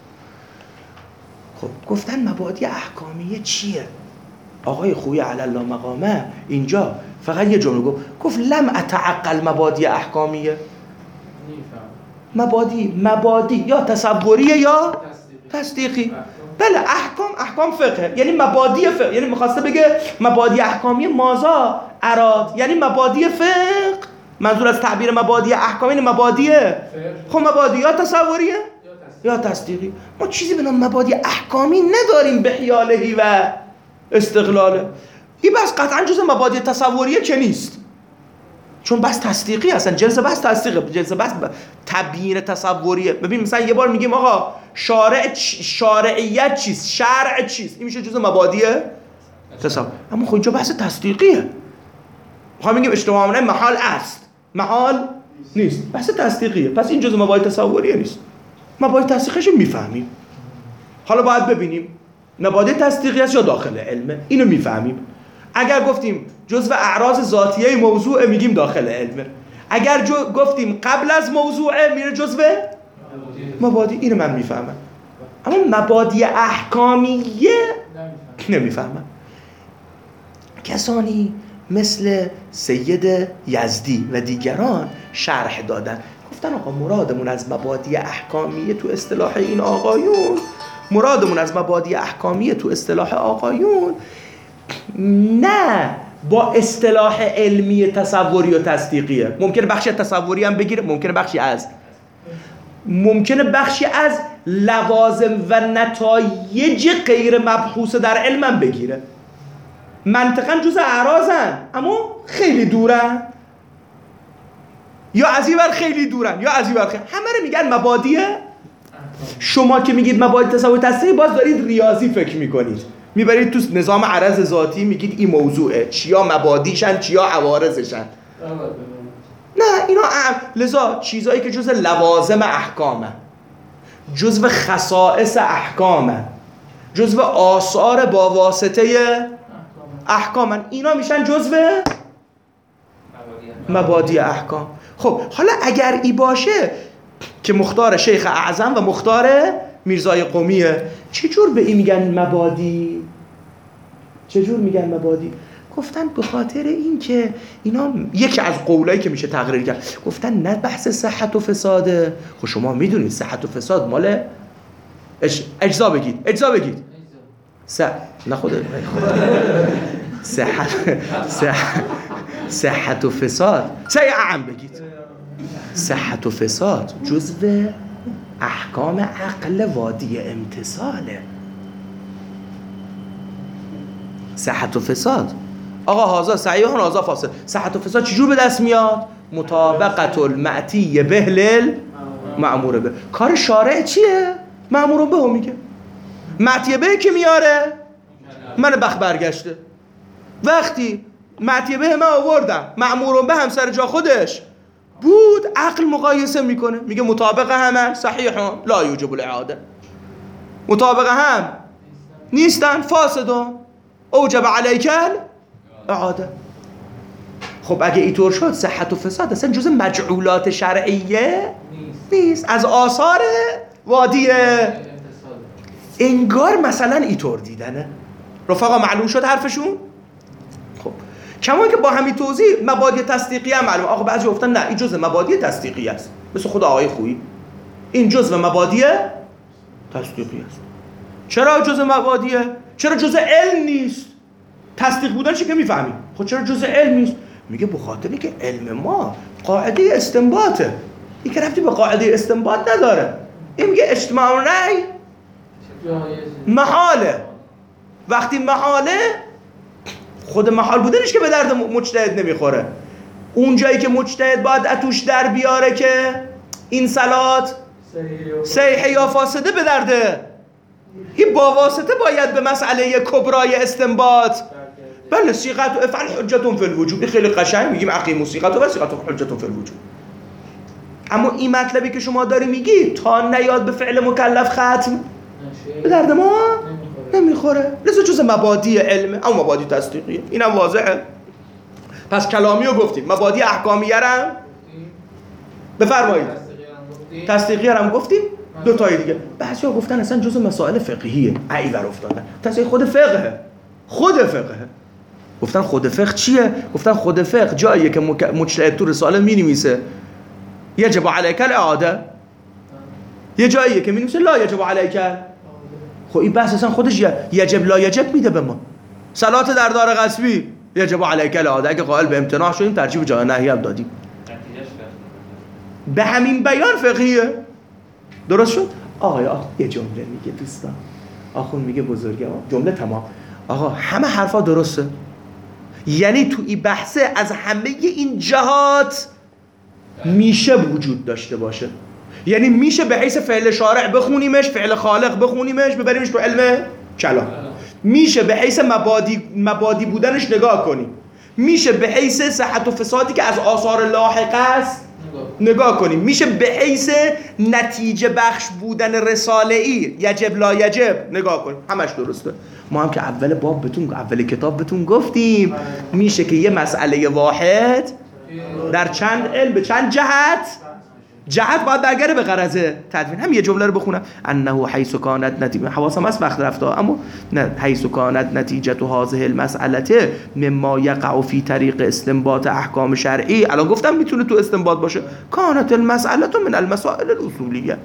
خب گفتن مبادی احکامیه چیه؟ آقای خویی علی الله مقامه اینجا فقط یه جمله گفت لم اتعقل مبادی احکامیه. مبادی یا تصوریه یا تصدیقی. بله احکام فقه، یعنی مبادی فقه، یعنی می‌خواسته بگه مبادی احکامی مازا اراد، یعنی مبادی فقه. منظور از تعبیر مبادی احکامی یعنی مبادی خب مبادی یا تصوریه یا تصدیقی. ما چیزی به نام مبادی احکامی نداریم به حیالهی و استقلاله. این بس قطعا جز مبادی تصوریه که نیست، چون بس تصدیقی هستن. جنس بس تصدیقه، جنس بس تبیین تصوریه. ببین مثلا یه بار میگیم آقا شارعیت چیست، شرع چیست، این میشه جز مبادی تصور. اما خب اینجا بحث تصدیقیه. میخوام بگیم اجتماع محال است، محال نیست، بحث تصدیقیه. پس این جز مبادی تصوریه نیست، مبادی تصدیقیش میفهمیم. حالا باید ببینیم مبادی تصدیقی است یا داخل علمه، اینو میفهمیم. اگر گفتیم جزء اعراض ذاتیه موضوع میگیم داخل علمه. اگر گفتیم قبل از موضوعه میره جزء مبادی، اینو من میفهمم. اما مبادی احکامیه نمیفهمم. کسانی مثل سید یزدی و دیگران شرح دادن، گفتن آقا مرادمون از مبادی احکامیه تو اصطلاح این آقایون، مرادمون از مبادی احکامیه تو اصطلاح آقایون نه با اصطلاح علمی تصوری و تصدیقیه. ممکنه بخشی از تصوری هم بگیره، ممکنه بخشی از لوازم و نتایج غیر مبحوث در علم هم بگیره. منطقاً جز اعراضن اما خیلی دورن، یا از این ور خیلی دورن یا از این ور خیلی، همه رو میگن مبادیه. شما که میگید مبادی تصوری تصدیقی، باز دارید ریاضی فکر میکنید، میبرید تو نظام عرض ذاتی میگید این موضوعه، چیا مبادیشن چیا عوارضشن. نه اینا لذا چیزایی که جزء لوازم احکامه، جزء خصائص احکامه، جزء آثار با واسطه احکامن، اینا میشن جزء مبادی احکام. خب حالا اگر ای باشه که مختار شیخ اعظم و مختار میرزای قمیه، چجور به این میگن مبادی؟ چجور میگن مبادی؟ گفتن به خاطر این که اینا یکی از قولایی که میشه تقریر کرد، گفتن نه بحث صحت و فساده. خب شما میدونید صحت و فساد مال اجزا بگید نه خود صحت و فساد اعم بگید. صحت و فساد جزو احکام عقل وادی امتصاله. صحت و فساد آقا هازا صحیح و هازا فاسد. صحت و فساد چجور به دست میاد؟ مطابقت المعتی بهلل مأمور به. کار شارع چیه؟ مأمور به میگه. معتی به که میاره؟ من بخت برگشته. وقتی معتی به من آوردم، مأمور به هم سر جا خودش بود، عقل مقایسه میکنه میگه مطابق همن صحیحون لا یوجب الاعاده، مطابق هم نیستن فاسدون اوجب علیک اعاده. خب اگه اینطور شد صحت و فساد اصلا جز مجعولات شرعیه نیست، از آثار وادی انگار مثلا اینطور دیدنه. رفقا معلوم شد حرفشون؟ خب کما که با همین توضیح مبادی تصدیقی هم معلوم. آقا بعضی گفتن نه این جزء مبادی تصدیقی است، مثل خود آقای خویی این جزء مبادی تصدیقی است. چرا جزء مبادیه؟ چرا جزء علم نیست؟ تصدیق بودنش که میفهمیم. خب چرا جزء علم نیست؟ میگه به خاطر اینکه علم ما قاعده استنباطه، این که ربطی به قاعده استنباط نداره. این میگه اجتماع رأی محاله. وقتی محاله، خود محال بودنش که به درد مجتهد نمیخوره. اون جایی که مجتهد باید اتوش در بیاره که این صلات صحیحه یا فاسده به درده، این با واسطه باید به مسئله کبرای استنباط. بله صیغت و افعل حجتون فی الوجوب، این خیلی قشنگ میگیم اقیموا صیغت و صیغت حجتون فی الوجوب. اما این مطلبی که شما داری میگی تا نیاد به فعل مکلف ختم به درد ما نمیخوره. لذا جز مبادی علمه، اما مبادی تصدیقیه، اینم واضحه. پس کلامی رو گفتیم، مبادی احکامیه رو بفرمایید، تصدیقیه رو هم گفتیم. دو تای دیگه بعضیا گفتن اصلا جز مسائل فقهیه، ایور افتادن. تصدیق خود فقهه، خود فقهه. گفتن خود فقه چیه؟ گفتن خود فقه جاییه که مجتهد تو رساله می‌نویسه یجب علیک الاعاده، یه جاییه که می‌نویسه لا یجب علیک خب این بحث اصلا خودش یجب لا یجب میده به ما. صلات در دار غصبی یجب علیک العاده، اگه قائل به امتناع شدیم ترجیح جای نهی هم دادیم. به همین بیان فقهیه. درست شد؟ آقا یه جمله میگه دوستان، آخون میگه بزرگه جمله تمام. آقا همه حرفا درسته، یعنی تو این بحثه از همه این جهات میشه وجود داشته باشه. یعنی میشه به حیث فعل شارع بخونیمش، فعل خالق بخونیمش، ببریمش تو علم کلام. میشه به حیث مبادی بودنش نگاه کنیم، میشه به حیث صحت و فسادی که از آثار لاحقه است نگاه کنیم، میشه به حیث نتیجه بخش بودن رساله‌ای یجب لا یجب نگاه کنیم. همش درسته. ما هم که اول کتاب بهتون گفتیم میشه که یه مسئله واحد در چند علم به چند جهت باید برگرده به غرض تدوین. هم یه جمله رو بخونم، انه حیث کانت نتیجه، حواسم هست وقت رفته، اما نه، حیث کانت نتیجه هذه المسئله مما یقع فی طریق استنباط احکام شرعی. الان گفتم میتونه تو استنباط باشه. کانت المسئله من المسائل الاصولیه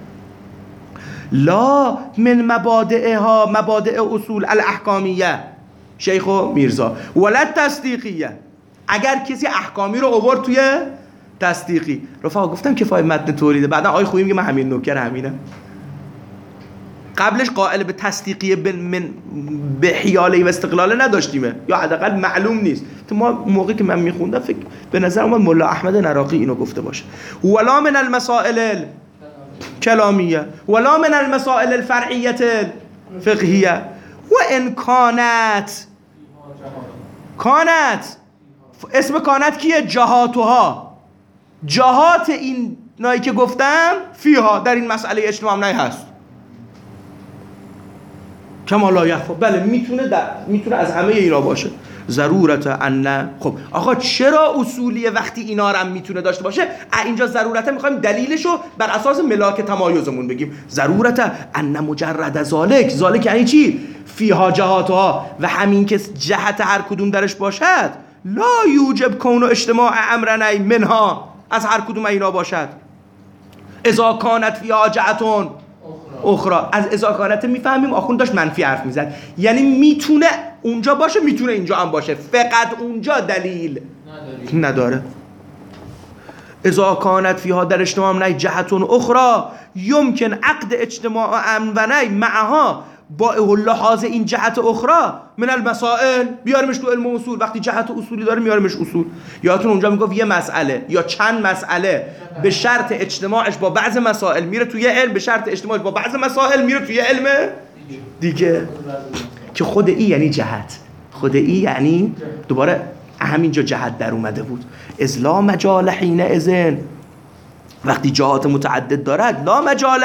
لا من مبادئ اصول الاحکامیه شیخ و میرزا ولد تصدیقیه. اگر کسی احکامی رو آورد توی تصدیقی، رفقا گفتم کفایت متن تولیده، بعدا آقای خویی میگه من همین نوکر همینم. قبلش قائل به تصدیقیه به حیاله و استقلاله نداشتیمه، یا حداقل معلوم نیست. تو ما موقعی که من میخوندم فکر به نظر اومد ملا احمد نراقی اینو گفته باشه. ولا من المسائل کلامیه ولا من المسائل الفرعیه الفقهیه و ان کانت اسم کانت کیه؟ جهات این نایی که گفتم فیها در این مسئله اجتماع نهی هست. کما لا یخفا، بله میتونه از همه اینا باشه. ضرورت ان، خب آقا چرا اصولیه وقتی اینا رو هم میتونه داشته باشه؟ اینجا ضرورته میخوایم دلیلشو بر اساس ملاک تمایزمون بگیم. ضرورت ان مجرد ذالک یعنی چی؟ فیها جهاتها، و همین که جهت هر کدوم درش باشد لا یوجب کون اجتماع امرنی منها، از هر کدوم اینا باشد. اذا کانت فیها جهتون اخرى، از اذا کانت میفهمیم آخوند داشت منفی حرف میزد، یعنی میتونه اونجا باشه میتونه اینجا هم باشه، فقط اونجا دلیل نداره. اذا کانت فیها در اجتماع نهی جهتون اخرى یمکن عقد اجتماع امر و نهی معها با لحاظ این جهت اخرى من المسائل، بیارمش تو علم اصول. وقتی جهت اصولی داره میارمش اصول. یادتون اونجا میگفت یه مسئله یا چند مسئله به شرط اجتماعش با بعض مسائل میره توی علم، به شرط اجتماعش با بعض مسائل میره توی علم دیگه. که خود این یعنی جهت، خود این یعنی دوباره همینجا جهت در اومده بود. اذ لا مجال حین اذن، وقتی جهات متعدد دارد لا مجال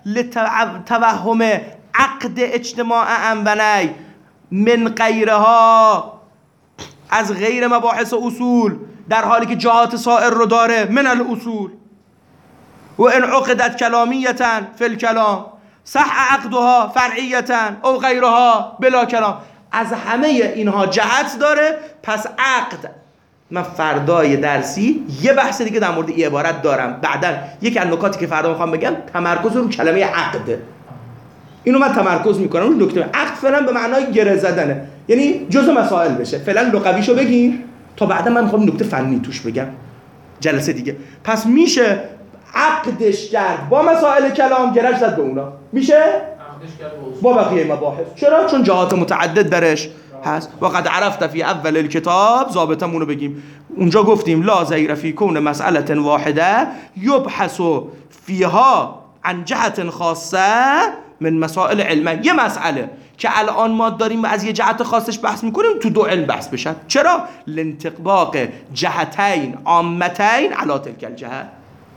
لتوهم عقد اجتماع امونی من غیرها، از غیر مباحث اصول، در حالی که جهات سائر رو داره من الاصول. و ان عقدت کلامیتا فی الکلام صح عقدها فرعیتا او غیرها بلا کلام. از همه اینها جهت داره، پس عقد. من فردای درسی یه بحث دیگه در مورد این عبارت دارم، بعداً یکی از نکاتی که فردا میخوام بگم تمرکز رو کلمه عقده. اینو من تمرکز میکنم اون نکته. عقد فعلا به معنای گره زدنه، یعنی جزء مسائل بشه. فعلا لغویشو بگیر تا بعدا من میخوام نکته فنی توش بگم جلسه دیگه. پس میشه عقدش کرد با مسائل کلام، گرش زد به اونا، میشه با بقیه مباحث. چرا؟ چون جهات متعدد درش هست. وقد عرفت فی اول الکتاب، ضابطمونو بگیم. اونجا گفتیم لا زیر فی کون مسئله واحده یبحث فیها عن جهت خاصه من مسائل علم. یه مسئله که الان ما داریم از یه جهت خاصش بحث میکنیم تو دو علم بحث بشن. چرا؟ لانطباق جهتین عامتین علی تلک الجهه.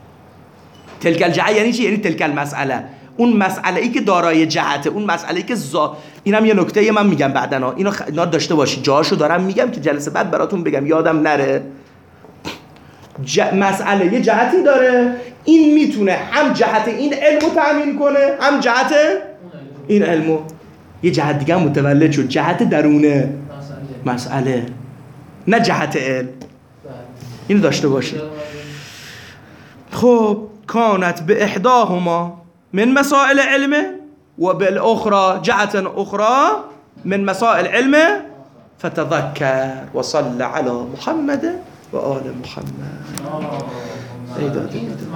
تلک الجهه یعنی چی؟ یعنی تلک المسئله، اون مسئله ای که دارای جهته، اون مسئله ای که اینم یه نکته من میگم بعداً، اینا داشته باشی، جاشو دارم میگم که جلسه بعد براتون بگم یادم نره. مسئله یه جهتی داره، این میتونه هم جهت این علمو تأمین کنه هم جهت این علمو. یه جهت دیگه هم متولد شد، جهت درونه مسئله، نه جهت علم. اینو داشته باشه. خب کانت به احداهما من مسائل علم وبالأخرى جهة أخرى من مسائل العلم فتذكر وصل على محمد وآل محمد.